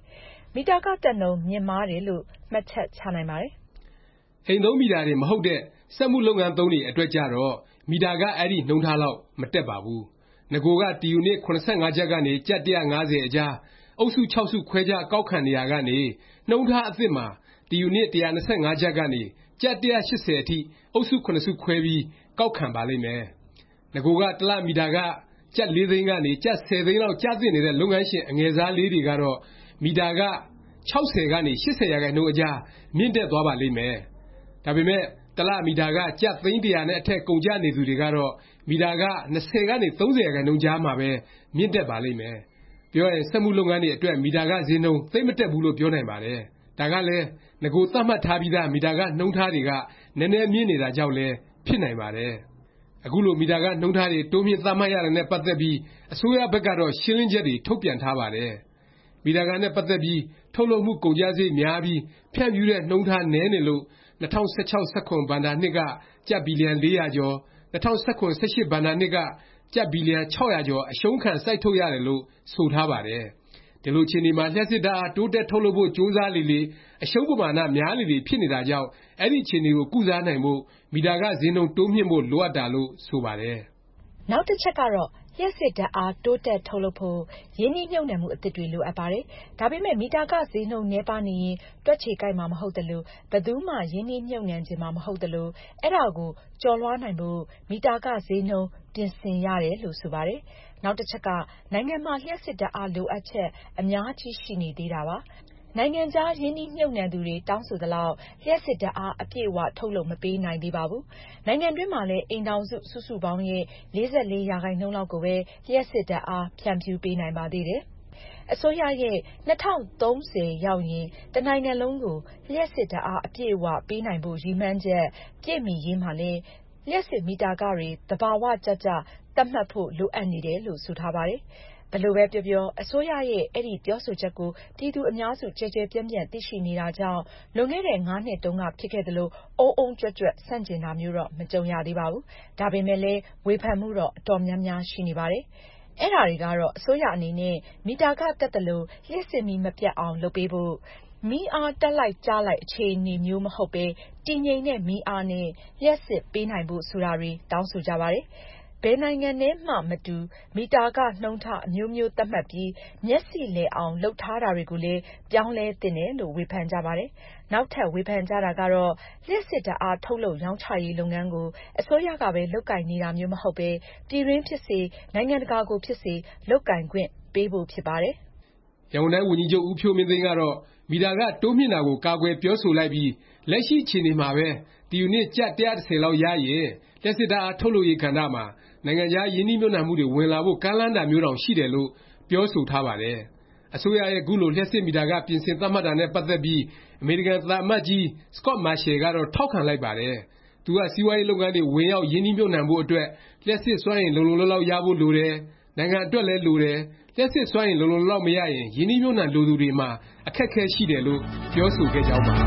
N: မီတာခတက်နှုန်းမြင့်မားတယ်လို့မှတ်ချက်ချနိုင်ပါတယ်
M: ။အိမ်သုံးမီတာတွေမဟုတ်တဲ့စက်မှုလုပ်ငန်းသုံးတွေအတွက်ကြတော့မီတာခအဲ့ဒီနှုန်းထားလောက်မတက်ပါဘူး။နဂိုကတစ်ယူနစ်၇၅ကျပ်ကနေကျပ်၁၅၀အကြားအုပ်စု၆စုခွဲခြားကောက်ခံနေရာကနေနှုန်းထားအသစ်မှာတစ်ယူနစ်၁၂၅ကျပ်ကနေကျပ်၁၈၀အထိအုပ်စု၇စုခွဲပြီးကောက်ခံပါလိမ့်မယ်။နဂိုကတစ်လမီတာခကျပ်၄သိန်းကနေကျပ်၁၀သိန်းလောက်ကျသင့်နေတဲ့လုပ်ငန်းရှင်အငယ်စားလေးတွေကတော့မီတာခ၆၀ကနေ၈၀ရာခိုင်နှုန်းအကြားမြင့်တက်သွားပါလိမ့်မယ်။ဒါပေမဲ့တစ်လမီတာခကျပ်သိန်းတစ်ရာနဲ့အထက်ကုန်ကျနေသူတွေကတော့မီတာခ၂၀ကနေ၃၀ရာခိုင်နှုန်းကြားမှာပဲမြင့်တက်ပါလိမ့်မယ်။ပြောရင်စက်မှုလုပ်ငန်းတွေအတွက်မီတာခဈေးနှုန်းသိပ်မတက်ဘူးလို့ပြောနိုင်ပါတယ်။ဒါကလည်းနဂိုသတ်မှတ်ထားပြီးသားမီတာခနှုန်းထားတွေကနည်းနည်းမြင့်နေတာကြောင့်လည်းဖြစ်နိုင်ပါတယ်။အခုလိုမီတာခနှုန်းထားတွေတိုးမြင့်သတ်မှတ်ရတာနဲ့ပတ်သက်ပြီးအစိုးရဘက်ကတော့ရှင်းလင်းချက်တွေထုတ်ပြန်ထားပါတယ်။မီတာခနဲ့ပတ်သက်ပြီးထုတ်လုပ်မှုကုန်ကျစရိတ်များပြီးဖြန့်ဖြူးတဲ့နှုန်းထားနည်းနေလို့၂၀၁၆ ၁၇ ဘဏ္ဍာနှစ်ကကျပ်ဘီလျံ၄ရာကျော်၂၀၁၇ ၁၈ ဘဏ္ဍာနှစ်ကကျပ်ဘီလျံ၆ရာကျော်အရှုံးခံစိုက်ထုတ်ရတယ်လို့ဆိုထားပါတယ်။ဒီလိုအခြေအနေမှာလျှပ်စစ်ဓာတ်အားတိုးတက်ထုတ်လုပ်ဖို့ကြိုးစားလေလေအရှုံးပမာဏများလေလေဖြစ်နေတာကြောင့်အဲ့ဒီအခြေအနေကိုကုစားနိုင်ဖို့မီတာခဈေးနှုန်းတိုးမြင့်ဖို့လိုအပ်တာလို့ဆိုပါတယ်
N: ။နောက်တစ်ချက်ကတော့လျှပ်စစ်ဓာတ်အားတိုးတက်ထုတ်လုပ်ဖို့ရင်းနှီးမြှုပ်နှံမှုအသစ်တွေလိုအပ်ပါတယ်။ဒါပေမဲ့မီတာခဈေးနှုန်းနည်းပါးနေရင်တွက်ခြေကိုက်မှာမဟုတ်သလိုဘယ်သူမှရင်းနှီးမြှုပ်နှံချင်မှာမဟုတ်သလိုအဲ့ဒါကိုကျော်လွှားနိုင်ဖို့မီတာခဈေးနှုန်းပြင်ဆင်ရတယ်လို့ဆိုပါတယ်။နောက်တစ်ချက်ကနိုင်ငံမှာလျှပ်စစ်ဓာတ်အားလိုအပ်ချက်အများကြီးရှိနေသေးတာပါ။နိုင်ငံခြားရင်းနှီးမြှုပ်နှံသူတွေတောင်းဆိုသလောက်လျှပ်စစ်ဓာတ်အားအပြည့်အဝထုတ်လုပ်မပေးနိုင်သေးပါဘူး။နိုင်ငံတွင်းမှာလည်းအိမ်ထောင်စုစုစုပေါင်းရဲ့၄၄ရာခိုင်နှုန်းလောက်ကိုပဲလျှပ်စစ်ဓာတ်အားဖြန့်ဖြူးပေးနိုင်ပါသေးတယ်။အစိုးရရဲ့၂၀၃၀ရောက်ရင်တစ်နိုင်ငံလုံးကိုလျှပ်စစ်ဓာတ်အားအပြည့်အဝပေးနိုင်ဖို့ရည်မှန်းချက်ပြည့်မီရေးမှာလည်းလျှပ်စစ်မီတာခတွေသဘာဝကျကျသတ်မှတ်ဖို့လိုအပ်နေတယ်လို့ဆိုထားပါတယ်။ဘယ်လိုပဲပြောပြောအစိုးရရဲ့အဲဒီပြောဆိုချက်ကိုပြည်သူအများစုကျယ်ကျယ်ပြန့်ပြန့်သိရှိနေတာကြောင့်လွန်ခဲ့တဲ့ငါးနှစ်တုန်းကဖြစ်ခဲ့သလိုအုံအုံကြွက်ကြွက်ဆန့်ကျင်တာမျိုးတော့မကြုံရသေးပါဘူး။ဒါပေမဲ့လည်းဝေဖန်မှုတော့အတော်များများရှိနေပါတယ်။အဲဒါတွေကတော့အစိုးရအနေနဲ့မီတာခတက်သလိုလျှပ်စစ်မီးမပြတ်အောင်လုပ်ပေးဖို့မီးအားတက်လိုက်ကျလိုက်အခြေအနေမျိုးမဟုတ်ပဲတည်ငြိမ်တဲ့မီးအားနဲ့လျှပ်စစ်ပေးနိုင်ဖို့ဆိုတာတွေတောင်းဆိုကြပါတယ်။ဘယ်နိုင်ငံနဲ့မှမတူမီတာခနှုန်းထားအမျိုးမျိုးသတ်မှတ်ပြီးမျက်စိလည်အောင်လုပ်ထားတာတွေကိုလည်းပြောင်းလဲသင့်တယ်လို့ဝေဖန်ကြပါတယ်။နောက်ထပ်ဝေဖန်ကြတာကတော့လျှပ်စစ်ဓာတ်အားထုတ်လုပ်ရောင်းချရေးလုပ်ငန်းကိုအစိုးရကပဲလုပ်ကိုင်နေတာမျိုးမဟုတ်ပဲပြည်တွင်းဖြစ်စေနိုင်ငံတကာကိုဖြစ်စေလုပ်ကိုင်ခွင့်ပေးဖို့ဖြစ်ပါတယ်
M: ။ရန်ကုန်တိုင်းဝန်ကြီးချုပ်ဦးဖြိုးမင်းသိန်းကတော့မီတာခတိုးမြင့်တာကိုကာကွယ်ပြောဆိုလိုက်ပြီးလက်ရှိအခြေအနေမှာပဲတစ်ယူနစ်ကျပ်၁၁၀လောက်ရရင်လျှပ်စစ်ဓာတ်အားထုတ်လုပ်ရေးကဏ္ဍမှာနိုင်ငံခြားရင်းနှီးမြှုပ်နှံမှုတွေဝင်လာဖို့ကမ်းလှမ်းတာမျိုးတောင်ရှိတယ်လို့ပြောဆိုထားပါတယ်။အစိုးရရဲ့ခုလိုလျှပ်စစ်မီတာခပြင်ဆင်သတ်မှတ်တာနဲ့ပတ်သက်ပြီးအမေရိကန်သံအမတ်ကြီး Scot Marciel ကတော့ထောက်ခံလိုက်ပါတယ်။သူကစီးပွားရေးလုပ်ငန်းတွေဝင်ရောက်ရင်းနှီးမြှုပ်နှံဖို့အတွက်လျှပ်စစ်စွမ်းအင်လုံလုံလောက်လောက်ရဖို့လိုတယ်။နိုင်ငံအတွက်လည်းလိုတယ်။လျှပ်စစ်စွမ်းအင်လုံလုံလောက်မရရင်ရင်းနှီးမြှုပ်နှံလိုသူတွေမှာအခက်အခဲရှိတယ်လို့ပြောဆိုခဲ့ကြောင်းပါ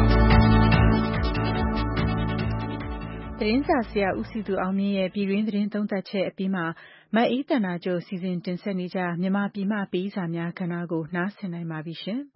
B: သတင်းစာဆရာဦးစည်သူအောင်မြင့်ရဲ့ပြည်တွင်းသတင်းသုံးသပ်ချက်အပြီးမှာမအေးသန္တာကျော်စီစဉ်တင်ဆက်နေကြမြန်မာပြည်မှပေးစာများကဏ္ဍကိုနားဆင်နိုင်ပါပြီရှင်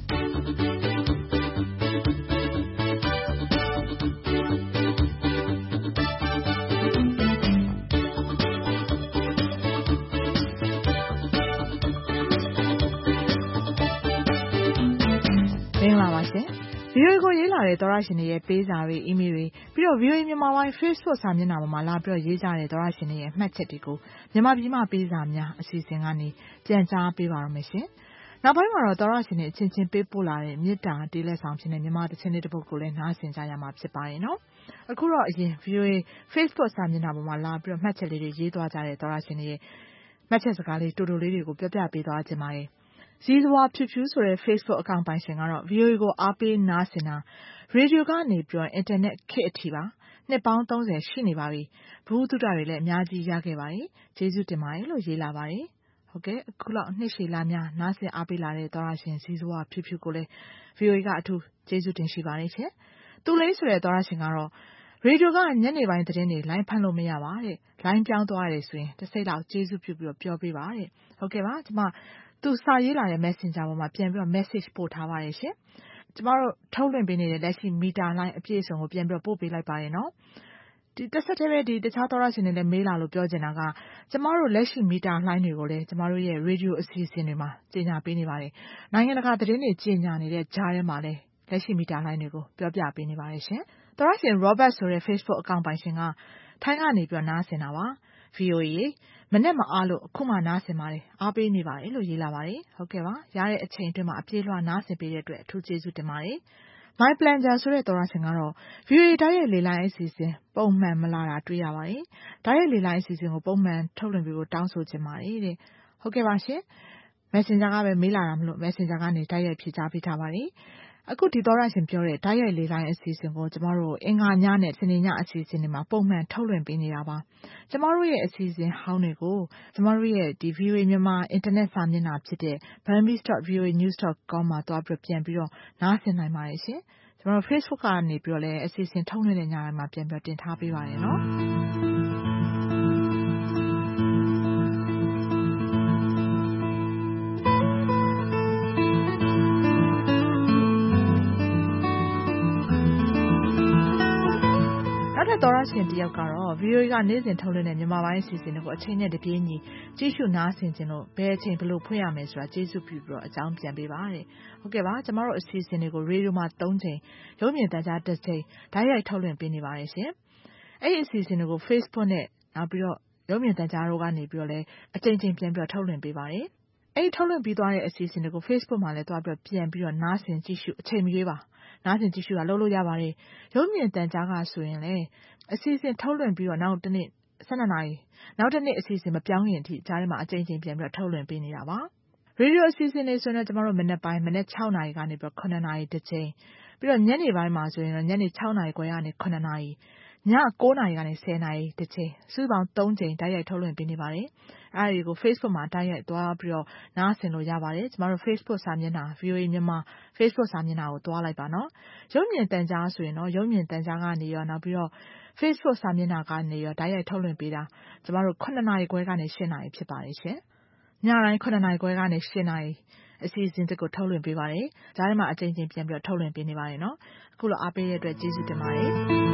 F: မင်္ဂလာပါရှင် ဗီအိုအေ ကိုရေးလာတဲ့သောတရှင်တွေရဲ့ပေးစာတွေအီးမေးလ်တွေပြီးတော့ ဗီအိုအေ မြန်မာပိုင်း Facebook စာမျက်နှာပေါ်မှာလာပြီးတော့ရေးကြတဲ့သောတရှင်တွေရဲ့မှတ်ချက်တွေကိုမြန်မာပြည်မှပေးစာများအစီအစဉ်ကနေပြန်ကြားပေးပါရမယ်ရှင်။နောက်ပိုင်းမှာတော့သောတရှင်တွေအချင်းချင်းပေးပို့လာတဲ့မေတ္တာတေးလက်ဆောင်ဖြစ်တဲ့မြန်မာသချင်းလေးတစ်ပုဒ်ကိုလည်းနားဆင်ကြရမှာဖြစ်ပါတယ်နော်။အခုတော့အရင် ဗီအိုအေ Facebook စာမျက်နှာပေါ်မှာလာပြီးတော့မှတ်ချက်လေးတွေရေးသွားကြတဲ့သောတရှင်တွေရဲ့မှတ်ချက်စကားလေးတူတူလေးတွေကိုပြောပြပေးသွားခြင်းပါတယ်။ဇီးဇဝါဖြူဖြူဆိုတဲ့ Facebook အကောင့်ပိုင်ရှင်ကတော့ ဗီအိုအေ ကိုအားပေးနားဆင်တာရေဒီယိုကနေပြီးတော့အင်တာနက်ခေတ်အထိပါနှစ်ပေါင်းသုံးဆယ်ရှိနေပါပြီ။ဘုဟုတုတတွေလည်းအများကြီးရခဲ့ပါတယ်။ကျေးဇူးတင်ပါတယ်လို့ရေးလာပါတယ်။ဟုတ်ကဲ့အခုလောက်နှစ်ရှည်လများနားဆင်အားပေးလာတဲ့သောတရှင်ဇီးဇဝါဖြူဖြူကိုလည်း ဗီအိုအေကအထူးကျေးဇူးတင်ရှိပါတယ်ရှင်။သူလေးဆိုတဲ့သောတရှင်ကတော့ရေဒီယိုကညနေပိုင်းသတင်းတွေလိုင်းဖမ်းလို့မရပါတဲ့လိုင်းပြောင်းသွားရတယ်ဆိုရင်တစ်စိတ်လောက်ကျေးဇူးပြုပြီးတော့ပြောပေးပါတဲ့ဟုတ်ကဲ့ပါကျွန်မသူစာရေးလာတဲ့ Messenger ပေါ်မှာပြန်ပြီးတော့ message ပို့ထားပါတယ်ရှင်။ကျမတို့ထုတ်လွှင့်ပေးနေတဲ့လက်ရှိမီတာလိုင်းအပြည့်အစုံကိုပြန်ပြီးတော့ပို့ပေးလိုက်ပါတယ်နော်။ဒီတစ်ဆက်တည်းပဲဒီတခြားသောရရှင်တွေလည်းမေးလာလို့ပြောချင်တာကကျမတို့လက်ရှိမီတာလိုင်းတွေကိုလည်းကျမတို့ရဲ့ရေဒီယိုအစီအစဉ်တွေမှာကြေညာပေးနေပါတယ်။နိုင်ငံတကာသတင်းတွေကြေညာနေတဲ့ကြားထဲမှာလည်းလက်ရှိမီတာလိုင်းတွေကိုပြောပြပေးနေပါတယ်ရှင်။သောရရှင် Robert ဆိုတဲ့ Facebook အကောင့်ပိုင်ရှင်ကထိုင်းကနေပြီးတော့နားဆင်တာပါ။ V O A မနေ့မအားလို့အခုမှနားဆင်ပါတယ်အားပေးနေပါတယ်လို့ရေးလာပါတယ်ဟုတ်ကဲ့ပါရတဲ့အချိန်အတွင်းမှာအပြေးလွှာနားဆင်ပေးတဲ့အတွက်အထူးကျေးဇူးတင်ပါတယ် My Plunger ဆိုတဲ့သောရရှင်ကတော့ V O A ဓာတ်ရိုက်လေလိုင်းအစီအစဉ်ပုံမှန်မလာတာတွေ့ရပါတယ်ဓာတ်ရိုက်လေလိုင်းအစီအစဉ်ကိုပုံမှန်ထုတ်လွှင့်ပေးဖို့တောင်းဆိုချင်ပါတယ်တဲ့ဟုတ်ကဲ့ပါရှင် Messenger ကပဲမေးလာတာမလို့ Messenger ကနေဓာတ်ရိုက်ဖြေကြားပေးထားပါတယ်အခုဒီသောရရှင်ပြောတဲ့ဓာတ်ရိုက်လေလိုင်းအစီအစဉ်ကိုကျမတို့အင်္ဂါညနဲ့စနေညအစီအစဉ်တွေမှာပုံမှန်ထုတ်လွှင့်ပေးနေတာပါကျမတို့ရဲ့အစီအစဉ်ဟောင်းတွေကိုကျမတို့ရဲ့ဒီ V O A မြန်မာအင်တာနက်စာမျက်နှာဖြစ်တဲ့ burmese dot v o a news dot com မှာသွားပြီးပြန်ပြီးတော့နားဆင်နိုင်ပါတယ်ရှင်ကျမတို့ Facebook ကနေပြီးတော့လည်းအစီအစဉ်ထုတ်လွှင့်တဲ့ညတိုင်းမှာပြန်ပြီးတင်ထားပေးပါတယ်နော်သောရရှင်တယောက်ကတော့ V O A ကနေ့စဉ်ထုတ်လွှင့်တဲ့မြန်မာပိုင်းအစီအစဉ်တွေကိုအချိန်နဲ့တပြေးညီကြည့်ရှုနားဆင်ခြင်းလို့ဘယ်အချိန်ဘယ်လိုဖွင့်ရမယ်ဆိုတာကျေးဇူးပြုပြီးတော့အကြောင်းပြန်ပေးပါတဲ့ဟုတ်ကဲ့ပါကျမတို့အစီအစဉ်တွေကိုရေဒီယိုမှာ၃ချိန်ရုပ်မြင်သံကြားတစ်ချိန်ဓာတ်ရိုက်ထုတ်လွှင့်ပေးနေပါတယ်ရှင်အဲ့ဒီအစီအစဉ်တွေကို Facebook နဲ့နောက်ပြီးတော့ရုပ်မြင်သံကြားတို့ကနေပြီးတော့လည်းအချိန်ချင်းပြန်ပြီးတော့ထုတ်လွှင့်ပေးပါတယ်အဲ့ဒီထုတ်လွှင့်ပြီးသွားတဲ့အစီအစဉ်တွေကို Facebook မှာလည်းသွားပြီးတော့ပြန်ပြီးတော့နားဆင်ကြည့်ရှုအချိန်မရွေးပါနားဆင်ကြည့်ရှုတာလုပ်လို့ရပါတယ်ရုပ်မြင်သံကြားကဆိုရင်လည်းအစီအစဉ်ထုတ်လွှင့်ပြီးတော့နောက်တစ်နေ့၁၂နာရီနောက်တစ်နေ့အစီအစဉ်မပြောင်းရင်အထိကြားထဲမှာအချိန်ချင်းပြန်ပြီးတော့ထုတ်လွှင့်ပေးနေတာပါရေဒီယိုအစီအစဉ်တွေဆိုရင်တော့ကျမတို့မနေ့ပိုင်းမနေ့၆နာရီကနေပြီးတော့ခုနှစ်နာရီတစ်ချိန်ပြီးတော့ညနေပိုင်းမှာဆိုရင်တော့ညနေ၆နာရီခွဲကနေခုနှစ်နာရီည၉နာရီကနေ၁၀နာရီတစ်ချိန်စုစုပေါင်း၃ချိန်ဓာတ်ရိုက်ထုတ်လွှင့်ပေးနေပါတယ်အဲ့ဒီကို Facebook မှာဓာတ်ရိုက်သွားပြီးတော့နားဆင်လို့ရပါတယ်ကျမတို့ Facebook စာမျက်နှာ V O A မြန်မာ Facebook စာမျက်နှာကိုသွားလိုက်ပါနော်ရုပ်မြင်သံကြားဆိုရင်တော့ရုပ်မြင်သံကြားကနေရောနောက်ပြီးတော့ Facebook စာမျက်နှာကနေရောဓာတ်ရိုက်ထုတ်လွှင့်ပေးတာကျမတို့ခုနှစ်နာရီခွဲကနေ၈နာရီဖြစ်ပါတယ်ရှင်ညတိုင်းခုနှစ်နာရီခွဲကနေ၈နာရီအစီအစဉ်တစ်ကိုထုတ်လွှင့်ပေးပါတယ်ကြားထဲမှာအချိန်ချင်းပြန်ပြီးတော့ထုတ်လွှင့်ပေးနေပါတယ်နော်အခုလိုအားပေးတဲ့အတွက်ကျေးဇူးတင်ပါတယ်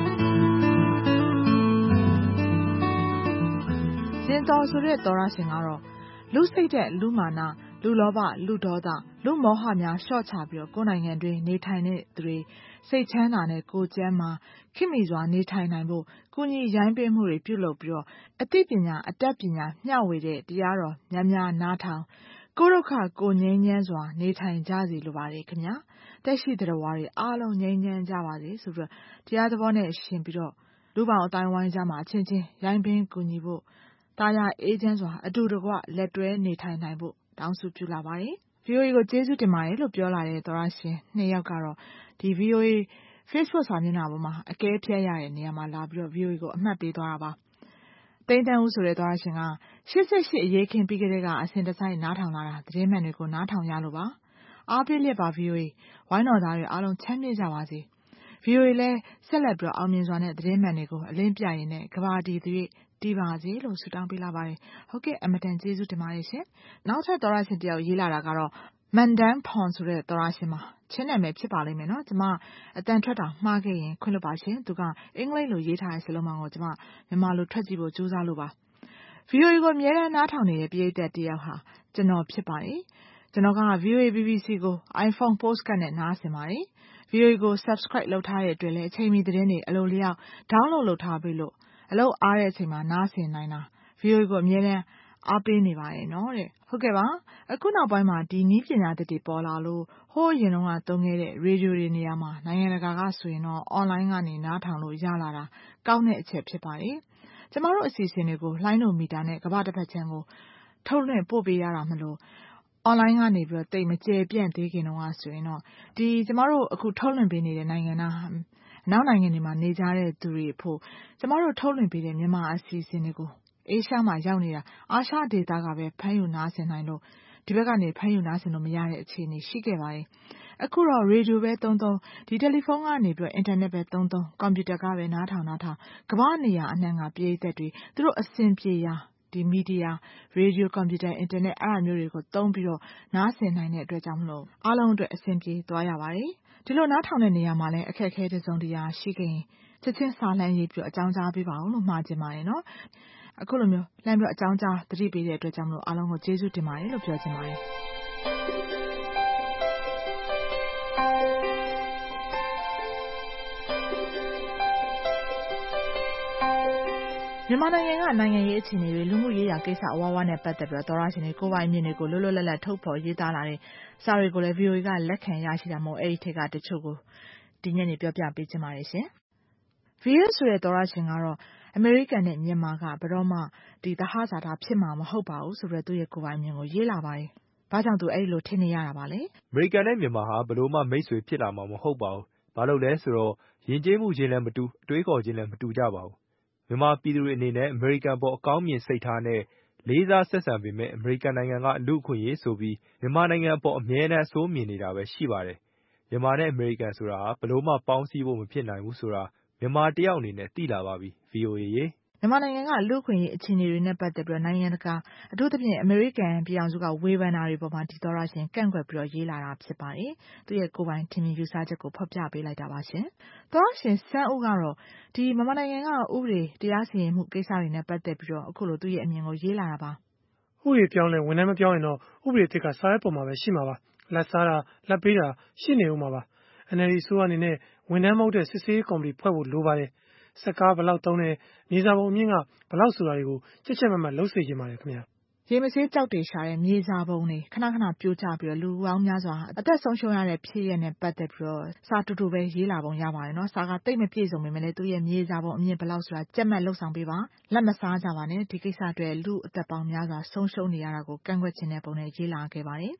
F: စင်တော်ဆိုတဲ့သောရရှင်ကတော့လူစိတ်တဲ့လူမာနာလူလောဘလူဒေါသလူမောဟများလျှော့ချပြီးတော့ကိုယ်နိုင်ငံတွင်နေထိုင်တဲ့သူတွေစိတ်ချမ်းသာနဲ့ကိုယ်ကျန်းမာခင်မီစွာနေထိုင်နိုင်ဖို့ကိုကြီးရိုင်းပင်းမှုတွေပြုလုပ်ပြီးတော့အသိပညာအတတ်ပညာမျှဝေတဲ့တရားတော်များများနားထောင်ကိုဒုက္ခကိုငြိမ်းချမ်းစွာနေထိုင်ကြစီလိုပါတယ်ခင်ဗျာတက်ရှိတဲ့ဝါတွေအားလုံးငြိမ်းချမ်းကြပါစေဆိုပြီးတော့တရားသဘောနဲ့ရှင်ပြီးတော့လူပေါင်းအတိုင်းဝိုင်းကြမှာအချင်းချင်းရိုင်းပင်းကူညီဖို့တာယာအေးချမ်းစွာအတူတကွလက်တွဲနေထိုင်နိုင်ဖို့တောင်းဆိုပြုလာပါတယ် V O A ကိုကျေးဇူးတင်ပါတယ်လို့ပြောလာတဲ့သောရရှင်နှစ်ယောက်ကတော့ဒီ V O A Facebook စာမျက်နှာပေါ်မှာအကဲဖြတ်ရတဲ့နေရာမှာလာပြီးတော့ V O A ကိုအမှတ်ပေးသွားတာပါတိန်တန်ဦးဆိုတဲ့သောရရှင်ကရှစ်ဆယ့်ရှစ်အရေးခင်းပြီးကလေးကအစဉ်တစိုက်နားထောင်လာတာသတင်းမှန်တွေကိုနားထောင်ရလို့ပါအားပေးလျက်ပါ V O A ဝိုင်းတော်သားတွေအားလုံးချမ်းမြေ့ကြပါစေ V O A လည်းဆက်လက်ပြီးတော့အောင်မြင်စွာနဲ့သတင်းမှန်တွေကိုအလင်းပြရင်နဲ့ကဘာတီသွေးတည်ပါစေလို့ဆုတောင်းပေးလာပါတယ်ဟုတ်ကဲ့အမတန်ကျေးဇူးတင်ပါတယ်ရှင်နောက်ထပ်သောရရှင်တယောက်ရေးလာတာကတော့မန်ဒန်ဖွန်ဆိုတဲ့သောရရှင်မှာချင်းနာမည်ဖြစ်ပါလိမ့်မယ်နော်ကျမအတန်ထွက်တာမှားခဲ့ရင်ခွင့်လွှတ်ပါရှင်သူကအင်္ဂလိပ်လိုရေးထားတဲ့စလုံးပေါင်းကိုကျမမြန်မာလိုထွက်ကြည့်ဖို့ကြိုးစားလို့ပါ V O A ကိုအမြဲတမ်းနားထောင်နေတဲ့ပရိသတ်တယောက်ဟာကျွန်တော်ဖြစ်ပါတယ်ကျွန်တော်က V O A B B C ကို iPhone Postcard နဲ့နားဆင်ပါတယ် V O A ကို Subscribe လုပ်ထားတဲ့အတွက်လည်းအချိန်မီသတင်းတွေအလိုလျောက် download လုပ်ထားပြီးလို့အလုပ်အားတဲ့အချိန်မှာနားဆင်နိုင်တာ V O A ကိုအမြဲတမ်းအားပေးနေပါတယ်နော်တဲ့ဟုတ်ကဲ့ပါအခုနောက်ပိုင်းမှာဒီနည်းပညာသစ်တွေပေါ်လာလို့ဟိုးရင်တော့ကသုံးခဲ့တဲ့ရေဒီယိုတွေနေရာမှာနိုင်ငံတကာကဆိုရင်တော့ online ကနေနားထောင်လို့ရလာတာကောင်းတဲ့အချက်ဖြစ်ပါတယ်ကျမတို့အစီအစဉ်တွေကိုလှိုင်းလိုမီတာနဲ့ကမ္ဘာတစ်ဖက်ခြမ်းကိုထုတ်လွှင့်ပို့ပေးရတာမလို့ online ကနေပြီးတော့တိတ်မကျေပြန့်သေးခင်တော့ဆိုရင်တော့ဒီကျမတို့အခုထုတ်လွှင့်ပေးနေတဲ့နိုင်ငံသားနောက်နိုင်ငံတွေမှာနေကြတဲ့သူတွေဖို့ကျမတို့ထုတ်လွှင့်ပေးတဲ့မြန်မာအစီအစဉ်တွေကိုအေရှားမှာရောက်နေတာအာရှဒေသကပဲဖမ်းယူနားဆင်နိုင်လို့ဒီဘက်ကနေဖမ်းယူနားဆင်လို့မရတဲ့အခြေအနေရှိခဲ့ပါတယ်အခုတော့ရေဒီယိုပဲသုံးသုံးဒီတယ်လီဖုန်းကနေပြီးတော့အင်တာနက်ပဲသုံးသုံးကွန်ပျူတာကပဲနားထောင်နားထောင်ကမ္ဘာနေရာအနှံ့ကပရိသတ်တွေသူတို့အဆင်ပြေရာဒီမီဒီယာရေဒီယိုကွန်ပျူတာအင်တာနက်အဲ့ဒါမျိုးတွေကိုသုံးပြီးတော့နားဆင်နိုင်တဲ့အတွက်ကြောင့်မလို့အားလုံးအတွက်အဆင်ပြေသွားရပါတယ်ဒီလိုနားထောင်တဲ့နေရာမှာလည်းအခက်အခဲတစ်စုံတစ်ရာရှိခဲ့ရင်ချက်ချင်းစာလှမ်းရေးပြီးအကြောင်းကြားပေးပါဦးလို့မှာချင်ပါတယ်နော်အခုလိုမျိုးလှမ်းပြီးအကြောင်းကြားသတိပေးတဲ့အတွက်ကြောင့်မလို့အားလုံးကိုကျေးဇူးတင်ပါတယ်လို့ပြောချင်ပါတယ်မြန်မာနိုင်ငံကနိုင်ငံရေးအခြေအနေတွေလူမှုရေးရာကိစ္စအဝါးဝါးနဲ့ပတ်သက်ပြီးတော့သောရရှင်တွေကိုယ်ပိုင်အမြင်တွေကိုလွတ်လွတ်လပ်လပ်ထုတ်ဖော်ရေးသားလာတဲ့စာတွေကိုလည်း ဗီအိုအေ ကလက်ခံရရှိတာမို့အဲ့ဒီထက်ကတချို့ကိုဒီညနေပြောပြပေးချင်ပါတယ်ရှင်။ ဗီအိုအေ ဆိုတဲ့သောရရှင်ကတော့အမေရိကန်နဲ့မြန်မာကဘယ်တော့မှဒီသဟဇာတဖြစ်မှာမဟုတ်ပါဘူးဆိုတော့သူ့ရဲ့ကိုယ်ပိုင်အမြင်ကိုရေးလာပါတယ်။ဘာကြောင့်သူအဲ့လိုထင်နေရတာပါလဲ
O: ။အမေရိကန်နဲ့မြန်မာဟာဘယ်လိုမှမိတ်ဆွေဖြစ်လာမှာမဟုတ်ပါဘူး။ဘာလို့လဲဆိုတော့ယဉ်ကျေးမှုချင်းလည်းမတူအတွေးခေါ်ချင်းလည်းမတူကြပါဘူး။မြန်မာပြည်သူတွေအနေနဲ့အမေရိကန်ပေါ်အကောင်းမြင်စိတ်ထားနဲ့လေးစားဆက်ဆံပေမဲ့အမေရိကန်နိုင်ငံကလူ့အခွင့်အရေးဆိုပြီးမြန်မာနိုင်ငံအပေါ်အမြဲတမ်းအဆိုးမြင်နေတာပဲရှိပါတယ်။မြန်မာနဲ့အမေရိကန်ဆိုတာဘယ်လိုမှပေါင်းစည်းဖို့မဖြစ်နိုင်ဘူးဆိုတာမြန်မာတယောက်အနေနဲ့သိလာပါပြီ။ ဗီအိုအေ ရေ
F: မြန်မာနိုင်ငံကလူ့အခွင့်အရေးအခြေအနေတွေနဲ့ပတ်သက်ပြီးတော့နိုင်ငံတကာအထူးသဖြင့်အမေရိကန်ပြည်အောင်စုကဝေဖန်တာတွေပေါ်မှာဒီသောရရှင်ကန့်ကွက်ပြီးတော့ရေးလာတာဖြစ်ပါတယ်။သူ့ရဲ့ကိုယ်ပိုင်ထင်မြင်ယူဆချက်ကိုဖော်ပြပေးလိုက်တာပါရှင်။သောရရှင်စန်းဦးကတော့ဒီမြန်မာနိုင်ငံကဥပဒေတရားစီရင်မှုကိစ္စတွေနဲ့ပတ်သက်ပြီးတော့အခုလိုသူ့ရဲ့အမြင်ကိုရေးလာတာပါ
P: ။ဥပဒေပြောင်းလဲဝန်ထမ်းမပြောင်းရင်တော့ဥပဒေသစ်ကစားရဲပေါ်မှာပဲရှိမှာပါ။လက်စားတာလက်ပေးတာရှိနေဦးမှာပါ။ အန်အယ်လ်ဒီအစိုးရအနေနဲ့ဝန်ထမ်းမဟုတ်တဲ့စစ်ဆေးရေးကော်မတီဖွဲ့ဖို့လိုပါတယ်။စက်ကားဘယ်လောက်သုံးတယ်မြေစာပုံအမြင့်ကဘယ်လောက်ဆိုတာတွေကိုချက်ချက်မှတ်မှတ်လုပ်စေချင်ပါတယ်ခင်ဗျာ
F: ရေမဆေးကြောက်တွေရှာတဲ့မြေစာပုံတွေခဏခဏပြိုကျပြီးတော့လူပေါင်းများစွာအသက်ဆုံးရှုံးရတဲ့ဖြစ်ရပ်နဲ့ပတ်သက်ပြီးတော့စာတူတူပဲရေးလာပုံရပါတယ်နော်စာကတိတ်မပြည့်စုံပေမဲ့လည်းသူ့ရဲ့မြေစာပုံအမြင့်ဘယ်လောက်ဆိုတာကြက်မှတ်လှုပ်ဆောင်ပေးပါလက်မစားကြပါနဲ့ဒီကိစ္စအတွက်လူအသက်ပေါင်းများစွာဆုံးရှုံးနေရတာကိုကန့်ကွက်ခြင်းတဲ့ပုံနဲ့ရေးလာခဲ့ပါတယ်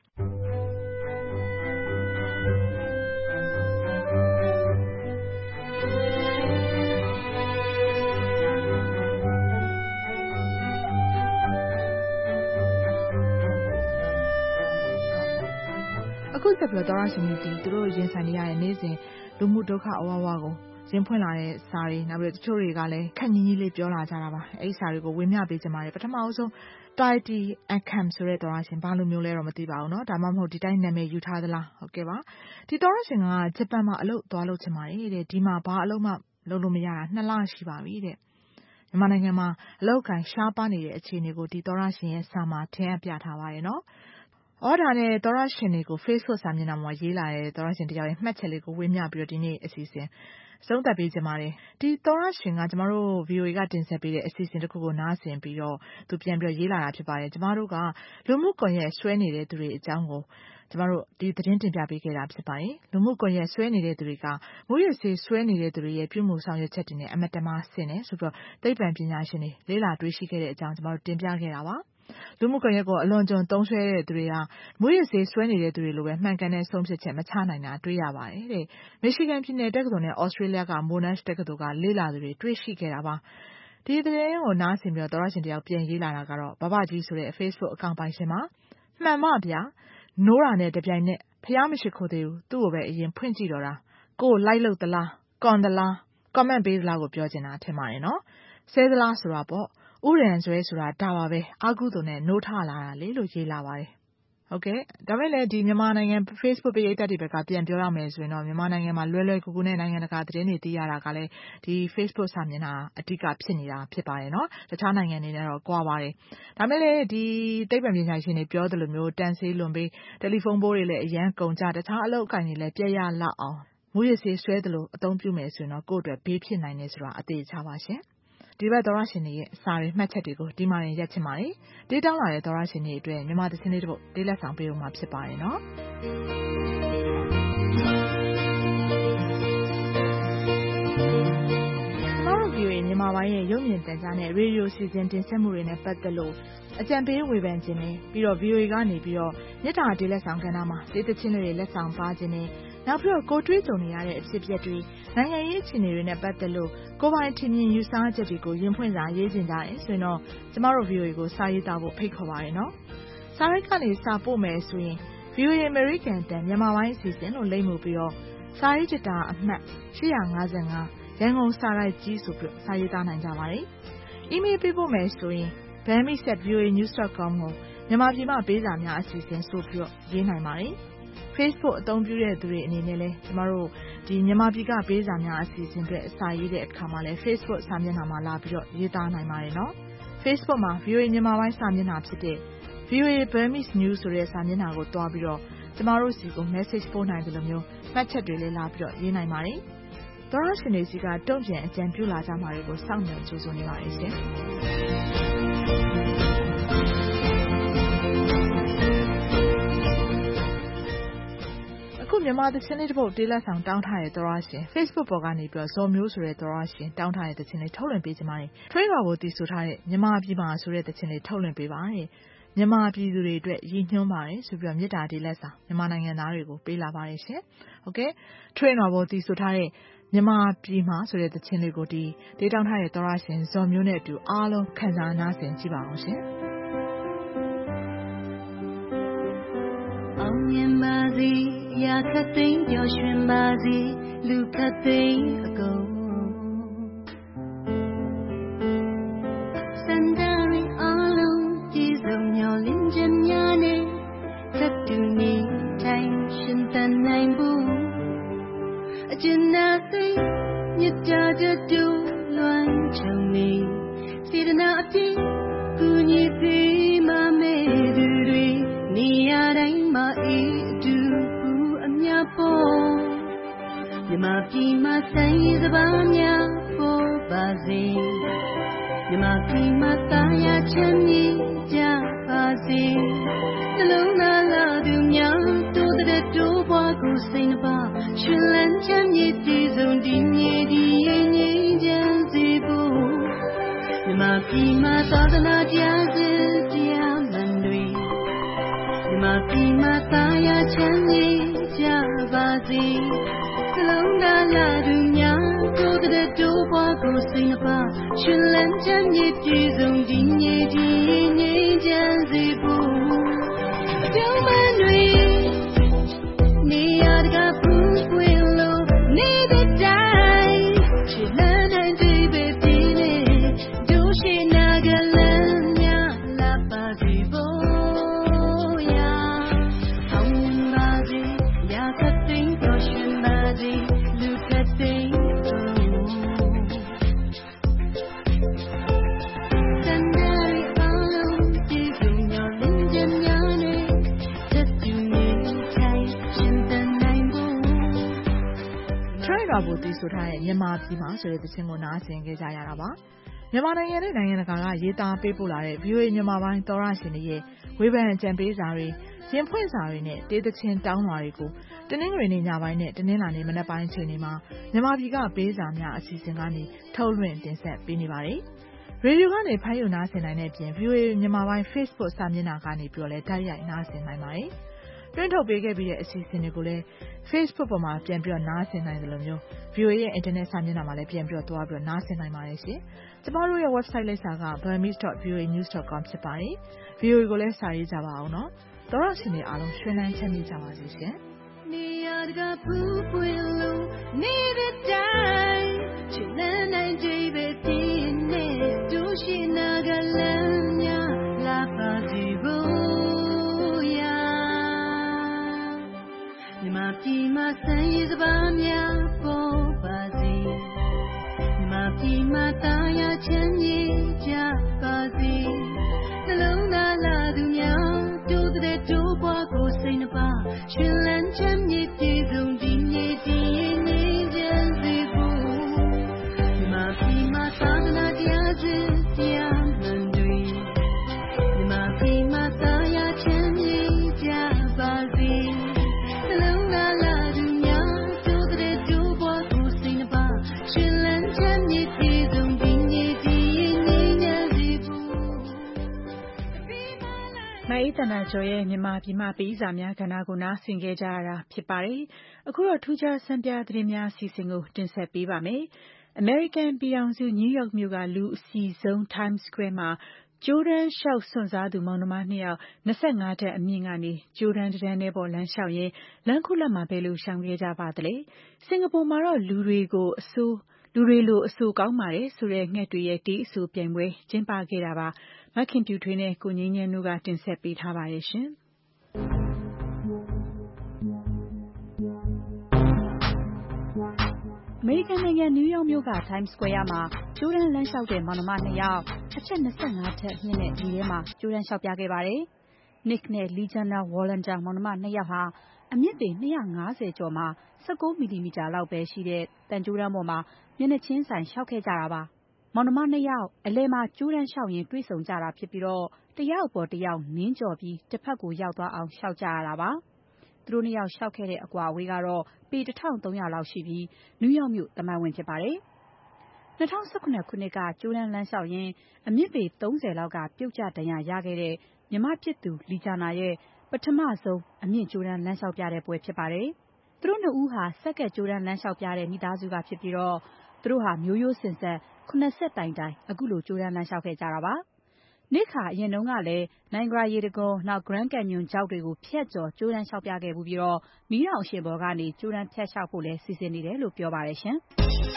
F: အခုဆက်ပြီးတော့သောရရှင်တွေဒီသူတို့ရင်ဆိုင်နေရတဲ့နေ့စဉ်လူမှုဒုက္ခအဝါးဝါးကိုရင်ဖွင့်လာတဲ့စာတွေနောက်ပြီးတချို့တွေကလည်းခက်ညီညီလေးပြောလာကြတာပါအဲ့ဒီစာတွေကိုဝေမျှပေးချင်ပါတယ်ပထမအဆုံး Tidy Akam ဆိုတဲ့သောရရှင်ဘာလို့မျိုးလဲတော့မသိပါဘူးเนาะဒါမှမဟုတ်ဒီတိုင်းနာမည်ယူထားသလားဟုတ်ကဲ့ပါဒီသောရရှင်ကဂျပန်မှာအလုပ်သွားလုပ်ချင်ပါတယ်တဲ့ဒီမှာဘာအလုပ်မှလုပ်လို့မရတာနှစ်လရှိပါပြီတဲ့မြန်မာနိုင်ငံမှာအလုပ်ကိုင်ရှားပါနေတဲ့အခြေအနေကိုဒီသောရရှင်ရဲ့စာမှာထင်အပ်ပြထားပါတယ်เนาะအော်ဒါနဲ့သောရရှင်တွေကို Facebook စာမျက်နှာမှာရေးလာတဲ့သောရရှင်တယောက်ရဲ့မှတ်ချက်လေးကိုဝေမျှပြီးတော့ဒီနေ့အစီအစဉ်ဆုံးသက်ပေးကြပါတယ်ဒီသောရရှင်ကကျမတို့ ဗီအိုအေ ကတင်ဆက်ပေးတဲ့အစီအစဉ်တစ်ခုကိုနားဆင်ပြီးတော့သူပြန်ပြီးတော့ရေးလာတာဖြစ်ပါတယ်ကျမတို့ကလူမှုကွန်ရက်ဆွဲနေတဲ့သူတွေအကြောင်းကိုကျမတို့ဒီသတင်းတင်ပြပေးခဲ့တာဖြစ်ပါတယ်လူမှုကွန်ရက်ဆွဲနေတဲ့သူတွေကမူရစေးဆွဲနေတဲ့သူတွေရဲ့ပြုမှုဆောင်ရွက်ချက်တွေနဲ့အမတမဆင်နေဆိုပြီးတော့သိပ္ပံပညာရှင်တွေလေ့လာတွေ့ရှိခဲ့တဲ့အကြောင်းကျမတို့တင်ပြခဲ့တာပါလူမှုကွန်ရက်ကိုအလွန်ကျွံသုံးဆွဲတဲ့သူတွေကမွေးရစေးဆွဲနေတဲ့သူတွေလိုပဲမှန်ကန်တဲ့ဆုံးဖြတ်ချက်မချနိုင်တာတွေ့ရပါတယ်တဲ့မီရှီဂန်ပြည်နယ်တက္ကသိုလ်နဲ့ဩစတြေးလျကမိုနက်တက္ကသိုလ်ကလေ့လာသူတွေတွေ့ရှိခဲ့တာပါဒီသတင်းကိုနားဆင်ပြီးတော့သောရရှင်တယောက်ပြန်ရေးလာတာကတော့ဘဘကြီးဆိုတဲ့ Facebook အကောင့်ပိုင်ရှင်မှာမှန်မဗျာနိုးတာနဲ့တပြိုင်နက်ဖျားမရှိခိုးသေးဘူးသူ့ကိုပဲအရင်ဖွင့်ကြည့်တော့တာကိုယ်လိုက်လို့သလားကွန်သလား comment ပေးသလားကိုပြောချင်တာထင်ပါတယ်နော်ဆဲသလားဆိုတာပေါ့ဥရန်ဆွဲဆိုတာဒါပါပဲအာကုသို့နဲ့နိုးထလာတာလေလို့ရေးလာပါတယ်ဟုတ်ကဲ့ဒါပေမဲ့လည်းဒီမြန်မာနိုင်ငံ Facebook ပရိသတ်တွေဘက်ကပြန်ပြောရမယ်ဆိုရင်တော့မြန်မာနိုင်ငံမှာလွယ်လွယ်ကူကူနဲ့နိုင်ငံတကာသတင်းတွေသိရတာကလည်းဒီ Facebook စာမျက်နှာအဓိကဖြစ်နေတာဖြစ်ပါတယ်နော်တခြားနိုင်ငံတွေနဲ့တော့ကွာပါတယ်ဒါပေမဲ့လည်းဒီသိပ္ပံပညာရှင်တွေပြောသလိုမျိုးတန်ဆေးလွန်ပြီးတယ်လီဖုန်းဘိုးတွေလည်းအရန်ကုန်ကြတခြားအလုပ်အကင်တွေလည်းပြည့်ရလောက်အောင်မူရစေးဆွဲသလိုအသုံးပြုမယ်ဆိုရင်တော့ကိုယ့်အတွက်ဘေးဖြစ်နိုင်တယ်ဆိုတာအသေးချပါရှင်ဒီဘက်သောရရှင်တွေရဲ့စာတွေမှတ်ချက်တွေကိုဒီမှာရင်ရက်ချင်ပါတယ်ဒေးတောင်းလာတဲ့သောရရှင်တွေအတွက်မြန်မာသချင်းလေးတစ်ပုဒ်လေးလက်ဆောင်ပေးဦးမှာဖြစ်ပါတယ်နော်ကျမတို့ ဗီအိုအေ မြန်မာပိုင်းရဲ့ရုပ်မြင်သံကြားနဲ့ရေဒီယိုစီစဉ်တင်ဆက်မှုတွေနဲ့ပတ်သက်လို့အကြံပေးဝေဖန်ခြင်းနဲ့ပြီးတော့ ဗီအိုအေ ကနေပြီးတော့မြစ်တာဒေးလက်ဆောင်ကဏ္ဍမှာဒေးသချင်းတွေလက်ဆောင်ပါခြင်းနဲ့နောက်ပြီးတော့ကိုတွေးကြုံနေရတဲ့အဖြစ်အပျက်တွေနိုင်ငံရေးအခြေအနေတွေနဲ့ပတ်သက်လို့ကိုယ်ပိုင်ထင်မြင်ယူဆချက်တွေကိုရင်ဖွင့်စာရေးတင်ကြတယ်ဆိုရင်တော့ကျမတို့ ဗီအိုအေ ကိုစာရေးသားဖို့ဖိတ်ခေါ်ပါရနော်စာရိုက်ကနေစာပို့မယ်ဆိုရင် ဗီအိုအေ American တန်မြန်မာပိုင်းအစီအစဉ်လို့လိမ့်မှုပြီးတော့စာရေးကြတာအမှတ်ရှစ်၅၅ရန်ကုန်စာရိုက်ကြီးဆိုပြီးစာရေးသားနိုင်ကြပါတယ်အီးမေးလ်ပေးပို့မယ်ဆိုရင် burmese at v o a news dot com ကိုမြန်မာပြည်မှာပေးစာများအစီအစဉ်ဆိုပြီးတော့ရေးနိုင်ပါတယ်။ Facebook အသုံးပြုတဲ့သူတွေအနေနဲ့လည်းကျမတို့ဒီမြန်မာပြည်ကပေးစာများအစီအစဉ်တွေအစာရေးတဲ့အခါမှာလည်း Facebook စာမျက်နှာမှာလာပြီးတော့ရေးသားနိုင်ပါတယ်နော်။ Facebook မှာ v o a မြန်မာပိုင်းစာမျက်နှာဖြစ်တဲ့ v o a Burmese News ဆိုတဲ့စာမျက်နှာကိုတွားပြီးတော့ကျမတို့စီကို message ပို့နိုင်တယ်လို့မျိုးမှတ်ချက်တွေလည်းလာပြီးတော့ရေးနိုင်ပါတယ်။သောရရှင်တွေစီကတုံ့ပြန်အကြံပြုလာကြမှာတွေကိုစောင့်မျှော်ကြိုးစားနေပါတယ်ရှင်။အခုမြန်မာသချင်းလေးတစ်ပုဒ်တေးလက်ဆောင်တောင်းထားတဲ့သောရရှင် Facebook ပေါ်ကနေပြီးတော့ဇော်မျိုးဆိုတဲ့သောရရှင်တောင်းထားတဲ့သချင်းလေးထုတ်လွှင့်ပေးကြပါမယ်။ထွေးတော်ကိုတည်ဆိုထားတဲ့မြန်မာပြည်မှာဆိုတဲ့သချင်းလေးထုတ်လွှင့်ပေးပါတဲ့။မြန်မာပြည်သူတွေအတွက်ရည်ညွှန်းပါတယ်ဆိုပြီးတော့မေတ္တာတေးလက်ဆောင်မြန်မာနိုင်ငံသားတွေကိုပေးလာပါတယ်ရှင်။ Okay ထွေးတော်ကိုတည်ဆိုထားတဲ့မြန်မာပြည်မှာဆိုတဲ့သချင်းလေးကိုဒီတေးတောင်းထားတဲ့သောရရှင်ဇော်မျိုးနဲ့အတူအားလုံးခံစားနားဆင်ကြည့်ပါအောင်ရှင်။အောင်မြင်ပါစေရာခတ်သိမ်းပျော်ရွှင်ပါစေလူခတ်သိမ်းအကုန်စန္ဒရီအားလုံးပြည်စုံမျောလင်းခြင်းများနဲ့သတ္တူနေထိုင်ရှင်သန်နိုင်ဖို့အကျဉ်းနာသိမြတ်တာတူလွမ်းချုံနေစေတနာအပြည့်ကူညီပေးမမဲသူတွေနေရာတိုင်းမှာအေးအတူအမြတ်ပေါ်မြမပြည်မှာဆိုင်ရစပါးများပေါ်ပါစေမြမပြည်မှာတာယာချမ်းမြေ့ကြပါစေနှလုံးသားလာသူများတိုးတဲ့တိုးပွားကိုစိတ်နှပါရှင်လန်းချမ်းမြေ့တည်စုံဒီမြေဒီရဲ့ငြိမ်းချမ်းစေဖို့မြမပြည်မှာသာသနာတရားစတရားမှန်တွေမြမပြည်မှာတာယာချမ်းမြေ့ကြပါစေနှလုံးသားလာသူများတိုးတဲ့တိုးပွားကိုစိတ်နှပါရှင်လန်းချမ်းမြေ့တည်စုံဒီမြေဒီရဲ့ငြိမ်းချမ်းစေဖို့ပြောင်းမှန်တွေနေရာတကာပူပွေလို့နေတဲ့တိုင်းချစ်လန်းနိုင်တဲ့ပဲပြင်းနေဒုရှိနာကလန်းများလာပါစေဖို့ရာအောင်ပါစေရာခတ်သိမ်းတော့ရှင်ပါစေလူခတ်သိမ်းဖို့တည်ဆိုထားတဲ့မြန်မာပြည်မှာဆိုတဲ့သချင်းကိုနားဆင်ကြကြရတာပါမြန်မာနိုင်ငံနဲ့နိုင်ငံတကာကရေးသားပေးပို့လာတဲ့ v o a မြန်မာပိုင်းသောရရှင်တွေရဲ့ဝေဖန်အကြံပေးစာတွေရင်ဖွင့်စာတွေနဲ့တေးသချင်းတောင်းလွှာတွေကိုတနင်္ဂနွေနေ့ညပိုင်းနဲ့တနင်္လာနေ့မနက်ပိုင်းချိန်တွေမှာမြန်မာပြည်ကပေးစာများအစီအစဉ်ကနေထုတ်လွှင့်တင်ဆက်ပေးနေပါတယ်ရေဒီယိုကနေဖမ်းယူနားဆင်နိုင်တဲ့အပြင် v o a မြန်မာပိုင်း Facebook စာမျက်နှာကနေပြီးတော့လည်းတိုက်ရိုက်နားဆင်နိုင်ပါတယ်တွင်းထုတ်ပေးခဲ့ပြီးတဲ့အစီအစဉ်တွေကိုလည်း Facebook ပေါ်မှာပြန်ပြီးတော့နားဆင်နိုင်တယ်လို့မျိုး v o a ရဲ့ internet စာမျက်နှာမှာလည်းပြန်ပြီးတော့သွားပြီးတော့နားဆင်နိုင်ပါတယ်ရှင်။ကျမတို့ရဲ့ website လိပ်စာက burmese dot v o a news dot com ဖြစ်ပါတယ်။ ဗီအိုအေ ကိုလည်းစာရေးကြပါအောင်နော်။သောရရှင်တွေအားလုံးရွှင်လန်းချမ်းမြေ့ကြပါစေရှင်။နေရာတကာပူပွေလို့နေတဲ့တိုင်းချစ်လန်းနိုင်တဲ့ပဲပြင်းနေဒုရှိနာကလန်းများလာပါစေဖို့ရာမြမပြည်မှာဆိုင်ရစပါးများပေါ်ပါစေမြမပြည်မှာတာယာချမ်းမြေ့ကြပါစေနှလုံးသားလာသူများတိုးတဲ့တိုးပွားကိုစိတ်နှပါရှင်လန်းချမ်းမြေ့ပြည်စုံဒီမြေဒီနေချမ်းစေဖို့မြမပြည်မှာသာသနာတရားစတရားမှန်တွေမြမပြည်မှာတာယာချမ်းမြေ့ကြပါစေမအေးသန္တာကျော်ရဲ့မြန်မာပြည်မှာပေးစာများကဏ္ဍကိုနားဆင်ခဲ့ကြရတာဖြစ်ပါတယ်။အခုတော့ထူးခြားစံပြသတင်းများအစီအစဉ်ကိုတင်ဆက်ပေးပါမယ်။ American ပြည်ထောင်စုနယူးယောက်မြို့ကလူအစီဆုံး Times Square မှာကြိုးတန်းလျှောက်စွန့်စားသူမောင်နှမနှစ်ယောက်၂၅ထပ်အမြင့်ကနေကြိုးတန်းတန်းနဲ့ပေါ်လမ်းလျှောက်ရင်းလမ်းခုလတ်မှာဘယ်လိုရှောင်ခဲ့ကြပါသလဲ။စင်ကာပူမှာတော့လူတွေကိုအဆိုးလူတွေလိုအဆိုကောင်းပါတယ်ဆိုတဲ့ငှက်တွေရဲ့တေးအဆိုပြိုင်ပွဲကျင်းပခဲ့တာပါ။
B: မခင်ဖြူထွေးနဲ့ကိုငြိမ်းချမ်းတို့ကတင်ဆက်ပေးထားပါတယ်ရှင်။ အမေရိကန်နိုင်ငံနယူးယောက်မြို့က Times Square မှာကြိုးတန်းလမ်းလျှောက်တဲ့မောင်နှမနှစ်ယောက်အချက်၂၅ထက်မြင့်တဲ့ဒီထဲမှာကြိုးတန်းလျှောက်ပြခဲ့ပါတယ်။ Nick နဲ့ Lijana Wallander မောင်နှမနှစ်ယောက်ဟာအမြင့်ပေ၂၅၀ကျော်မှာ၁၉မီလီမီတာလောက်ပဲရှိတဲ့သံကြိုးတန်းပေါ်မှာမျက်နှာချင်းဆိုင်လျှောက်ခဲ့ကြတာပါ။မောင်နှမနှစ်ယောက်အလယ်မှာကြိုးတန်းလျှောက်ရင်းတွေ့ဆုံကြတာဖြစ်ပြီးတော့တယောက်ပေါ်တယောက်နင်းကျော်ပြီးတစ်ဖက်ကိုရောက်သွားအောင်လျှောက်ကြရတာပါ။သူတို့နှစ်ယောက်လျှောက်ခဲ့တဲ့အကွာအဝေးကတော့ပေတစ်ထောင့်သုံးရာလောက်ရှိပြီးနယူးယောက်မြို့သမိုင်းဝင်ဖြစ်ပါတယ်။၂၀၁၇ခုနှစ်ကကြိုးတန်းလမ်းလျှောက်ရင်းအမြင့်ပေသုံးဆယ်လောက်ကပြုတ်ကျဒဏ်ရာရခဲ့တဲ့ညီမဖြစ်သူ Lijana ရဲ့ပထမဆုံးအမြင့်ကြိုးတန်းလမ်းလျှောက်ပြတဲ့ပွဲဖြစ်ပါတယ်။သူတို့နှစ်ဦးဟာဆက်ကက်ကြိုးတန်းလမ်းလျှောက်ပြတဲ့မိသားစုကဖြစ်ပြီးတော့သူတို့ဟာမျိုးရိုးစဉ်ဆက်ခုနှစ်ဆက်တိုင်တိုင်အခုလိုကြိုးတန်းလမ်းလျှောက်ခဲ့ကြတာပါ။ Nick ဟာအရင်တုန်းကလည်း Niagara ရေတံခွန်၊ Grand Canyon ချောက်တွေကိုဖြတ်ကျော်ကြိုးတန်းလျှောက်ပြခဲ့ဖူးပြီးတော့မီးတောင်အရှိန်ပေါ်ကနေကြိုးတန်းဖြတ်လျှောက်ဖို့လည်းစီစဉ်နေတယ်လို့ပြောပါတယ်ရှင်။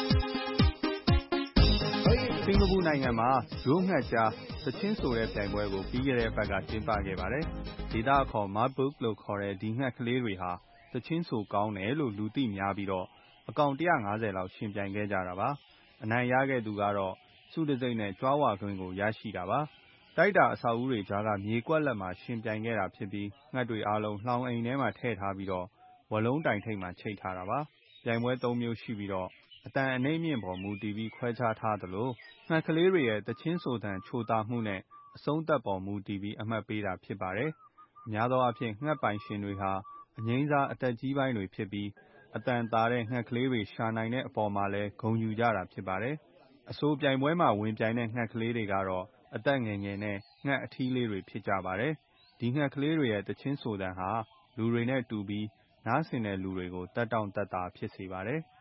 Q: စင်ကာပူနိုင်ငံမှာဂျိုးငှက်ကြားသီချင်းဆိုတဲ့ပြိုင်ပွဲကိုပြီးခဲ့တဲ့အပတ်ကကျင်းပခဲ့ပါတယ်။ဒေသအခေါ် Marburg လို့ခေါ်တဲ့ဒီငှက်ကလေးတွေဟာသီချင်းဆိုကောင်းတယ်လို့လူသိများပြီးတော့အကောင်၁၅၀လောက်ရှင်ပြိုင်ခဲ့ကြတာပါ။အနိုင်ရခဲ့သူကတော့ဆုတံဆိပ်နဲ့ကြွားဝါခွင့်ကိုရရှိတာပါ။တိုက်တာအဆောက်အဦးတွေကြားကမြေကွက်လက်မှာရှင်ပြိုင်ခဲ့တာဖြစ်ပြီးငှက်တွေအားလုံးလှောင်အိမ်ထဲမှာထည့်ထားပြီးတော့ဝါးလုံးတိုင်ထိပ်မှာချိတ်ထားတာပါ။ပြိုင်ပွဲသုံးမျိုးရှိပြီးတော့အတန်အနိမ့်မြင့်ပေါ်မူတည်ပြီးခွဲခြားထားသလိုငှက်ကလေးတွေရဲ့သီချင်းဆိုသံချိုသာမှုနဲ့အဆုံးသတ်ပေါ်မူတည်ပြီးအမှတ်ပေးတာဖြစ်ပါတယ်။အများသောအားဖြင့်ငှက်ပိုင်ရှင်တွေဟာအငြိမ်းစားအသက်ကြီးပိုင်းတွေဖြစ်ပြီးအတန်သာတဲ့ငှက်ကလေးတွေရှာနိုင်တဲ့အပေါ်မှာလည်းဂုဏ်ယူကြတာဖြစ်ပါတယ်။အဆိုပြိုင်ပွဲမှာဝင်ပြိုင်တဲ့ငှက်ကလေးတွေကတော့အသက်ငယ်ငယ်နဲ့ငှက်အထီးလေးတွေဖြစ်ကြပါတယ်။ဒီငှက်ကလေးတွေရဲ့သီချင်းဆိုသံဟာလူတွေနဲ့တူပြီးနားဆင်တဲ့လူတွေကိုတက်တောင့်တက်တာဖြစ်စေပါတယ်။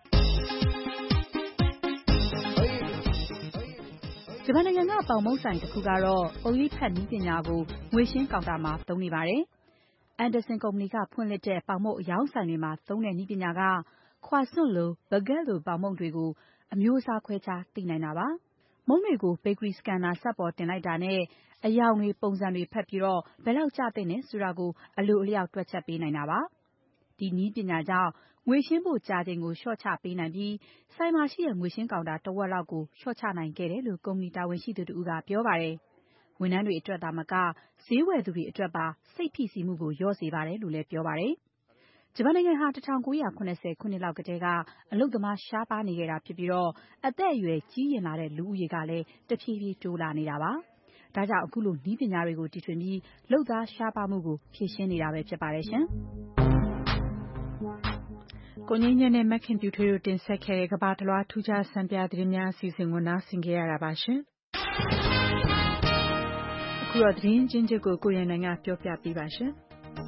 B: ဂျပန်နိုင်ငံကပေါင်မုန့်ဆိုင်တစ်ခုကတော့အုတ်လေးဖတ်နည်းပညာကိုငွေရှင်းကောင်တာမှာသုံးနေပါတယ်။ Anderson ကုမ္ပဏီကဖွင့်လှစ်တဲ့ပေါင်မုန့်အရောင်းဆိုင်တွေမှာသုံးတဲ့နည်းပညာကခွာစွန့်လို baguette လိုပေါင်မုန့်တွေကိုအမျိုးအစားခွဲခြားသိနိုင်တာပါ။မုန့်တွေကို bakery scanner စက်ပေါ်တင်လိုက်တာနဲ့အရောင်တွေပုံစံတွေဖတ်ပြီးတော့ဘယ်လောက်ကျသင့်တယ်ဆိုတာကိုအလိုအလျောက်တွက်ချက်ပေးနိုင်တာပါ။ဒီနည်းပညာကြောင့်ငွေရှင်းဖို့ကြာချိန်ကိုလျှော့ချပေးနိုင်ပြီးဆိုင်မှာရှိတဲ့ငွေရှင်းကောင်တာတဝက်လောက်ကိုလျှော့ချနိုင်ခဲ့တယ်လို့ကုမ္ပဏီတာဝန်ရှိသူတဦးကပြောပါတယ်။ဝန်ထမ်းတွေအတွက်သာမကဈေးဝယ်သူတွေအတွက်ပါစိတ်ဖိစီးမှုကိုလျော့စေပါတယ်လို့လည်းပြောပါတယ်။ဂျပန်နိုင်ငံဟာ၁၉၇၀ခုနှစ်လောက်ကတည်းကအလုပ်သမားရှားပါးနေခဲ့တာဖြစ်ပြီးတော့အသက်အရွယ်ကြီးရင့်လာတဲ့လူဦးရေကလည်းတဖြည်းဖြည်းတိုးလာနေတာပါ။ဒါကြောင့်အခုလိုနည်းပညာတွေကိုတီထွင်ပြီးလုပ်သားရှားပါးမှုကိုဖြေရှင်းနေတာပဲဖြစ်ပါတယ်ရှင်။ကိုငြိမ်းချမ်းနဲ့မခင်ဖြူထွေးတို့တင်ဆက်ခဲ့တဲ့ကမ္ဘာတလွှားထူးခြားစံပြသတင်းများအစီအစဉ်ကိုနားဆင်ကြရတာပါရှင်။အခုတော့သတင်းချင်းချုပ်ကိုကိုရန်နိုင်ကပြောပြပေးပါရှင်။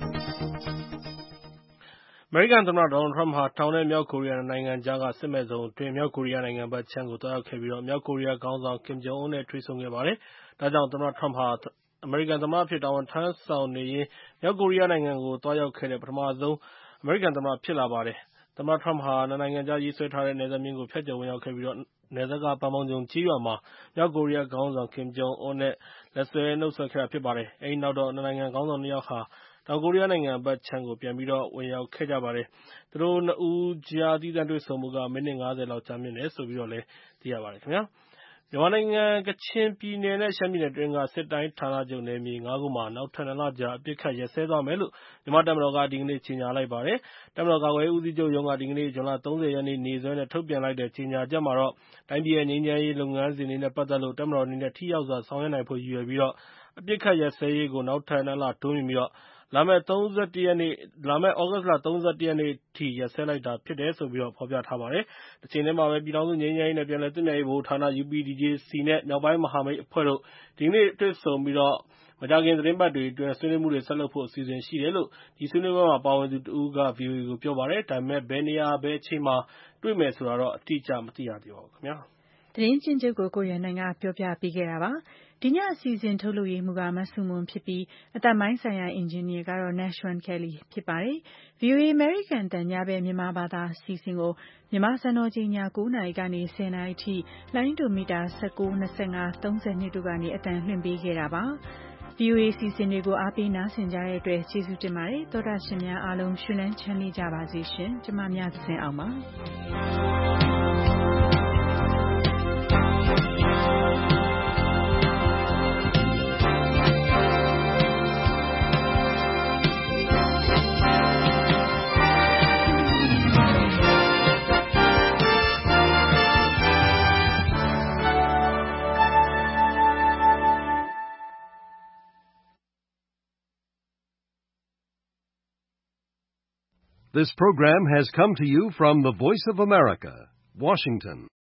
C: အမေရိကန်သမ္မတဒေါ်နယ်ထရမ့်ဟာတောင်နဲ့မြောက်ကိုရီးယားနိုင်ငံကြားကစစ်မဲ့ဇုံအတွင်းမြောက်ကိုရီးယားနိုင်ငံဘက်ခြမ်းကိုသွားရောက်ခဲ့ပြီးတော့မြောက်ကိုရီးယားခေါင်းဆောင်ကင်ဂျုံအွန်းနဲ့တွေ့ဆုံခဲ့ပါတယ်။ဒါကြောင့်သမ္မတထရမ့်ဟာအမေရိကန်သမ္မတအဖြစ်တာဝန်ထမ်းဆောင်နေရင်းမြောက်ကိုရီးယားနိုင်ငံကိုသွားရောက်ခဲ့တဲ့ပထမဆုံးအမေရိကန်သမ္မတဖြစ်လာပါတယ်။သမ္မတထရမ့်ဟာနှစ်နိုင်ငံကြားရေးဆွဲထားတဲ့နယ်စပ်မျဉ်းကိုဖြတ်ကျော်ဝင်ရောက်ခဲ့ပြီးတော့နယ်စပ်ကပန်မောင်ဂျုံကျေးရွာမှာမြောက်ကိုရီးယားခေါင်းဆောင်ကင်ဂျုံအွန်းနဲ့လက်ဆွဲနှုတ်ဆက်ခဲ့တာဖြစ်ပါတယ်။အဲဒီနောက်တော့နှစ်နိုင်ငံခေါင်းဆောင်နှစ်ယောက်ဟာတောင်ကိုရီးယားနိုင်ငံဘက်ခြမ်းကိုပြန်ပြီးတော့ဝင်ရောက်ခဲ့ကြပါတယ်။သူတို့နှစ်ဦးကြားသီးသန့်တွေ့ဆုံမှုကမိနစ်ငါးဆယ်လောက်ကြာမြင့်တယ်ဆိုပြီးတော့လည်းသိရပါတယ်ခင်ဗျာ။မြန်မာနိုင်ငံကချင်ပြည်နယ်နဲ့ရှမ်းပြည်နယ်အတွင်းကစစ်တိုင်းဌာနချုပ်နယ်မြေငါးခုမှာနောက်ထပ်နှစ်လကြာအပစ်အခတ်ရပ်စဲသွားမယ်လို့မြန်မာတပ်မတော်ကဒီကနေ့ကြေညာလိုက်ပါတယ်။တပ်မတော်ကာကွယ်ရေးဦးစီးချုပ်ရုံးကဒီကနေ့ဇွန်လ၃၀ရက်နေ့နေ့စွဲနဲ့ထုတ်ပြန်လိုက်တဲ့ကြေညာချက်မှာတော့တိုင်းပြည်ရဲ့ငြိမ်းချမ်းရေးလုပ်ငန်းစဉ်တွေနဲ့ပတ်သက်လို့တပ်မတော်အနေနဲ့ထိရောက်စွာဆောင်ရွက်နိုင်ဖို့ရည်ရွယ်ပြီးတော့အပစ်အခတ်ရပ်စဲရေးကိုနောက်ထပ်နှစ်လတိုးမြှင့်ပြီးတော့လာမယ့်၃၁ရက်နေ့လာမယ့်သြဂုတ်လ၃၁ရက်နေ့ထိရပ်စဲလိုက်တာဖြစ်တယ်ဆိုပြီးတော့ဖော်ပြထားပါတယ်။တစ်ချိန်တည်းမှာပဲပြည်ထောင်စုငြိမ်းချမ်းရေးနဲ့ပြန်လည်သင့်မြတ်ရေးဗဟိုဌာန ယူ ပီ ဒီ ဂျေ စီ နဲ့မြောက်ပိုင်းမဟာမိတ်အဖွဲ့တို့ဒီကနေ့တွေ့ဆုံပြီးတော့မကြာခင်သတင်းပတ်တွေအတွင်းဆွေးနွေးမှုတွေဆက်လုပ်ဖို့အစီအစဉ်ရှိတယ်လို့ဒီဆွေးနွေးပွဲမှာပါဝင်သူတဦးက ဗွီအိုအေကိုပြောပါတယ်။ဒါပေမဲ့ဘယ်နေရာဘယ်အချိန်မှာတွေ့မယ်ဆိုတာတော့အတိအကျမသိရသေးပါဘူးခင်ဗျာ။
B: သတင်းချင်းချုပ်ကိုကိုရန်နိုင်ကပြောပြပေးခဲ့တာပါ။ဒီညအစီအစဉ်ထုတ်လုပ်ရေးမှူးကမဆုမွန်ဖြစ်ပြီးအသက်ပိုင်းဆိုင်ရာအင်ဂျင်နီယာကတော့ Nashwan Kelly ဖြစ်ပါတယ်။ ဗွီအိုအေ American အသံညဘက်မြန်မာဘာသာအစီအစဉ်ကိုမြန်မာစံတော်ချိန်ည၉နာရီကနေ ၁၀နာရီအထိလိုင်းဒိုမီတာ၁၉၊၂၅၊၃၂တို့ကနေအသံလွှင့်ပေးခဲ့တာပါ။ ဗွီအိုအေအစီအစဉ်တွေကိုအားပေးနားဆင်ကြတဲ့အတွက်ကျေးဇူးတင်ပါတယ်။သောတာရှင်များအားလုံးရွှင်လန်းချမ်းမြေ့ကြပါစေရှင်။ကျွန်မမြတ်စင်အောင်ပါ။
A: This program has come to you from the Voice of America, Washington.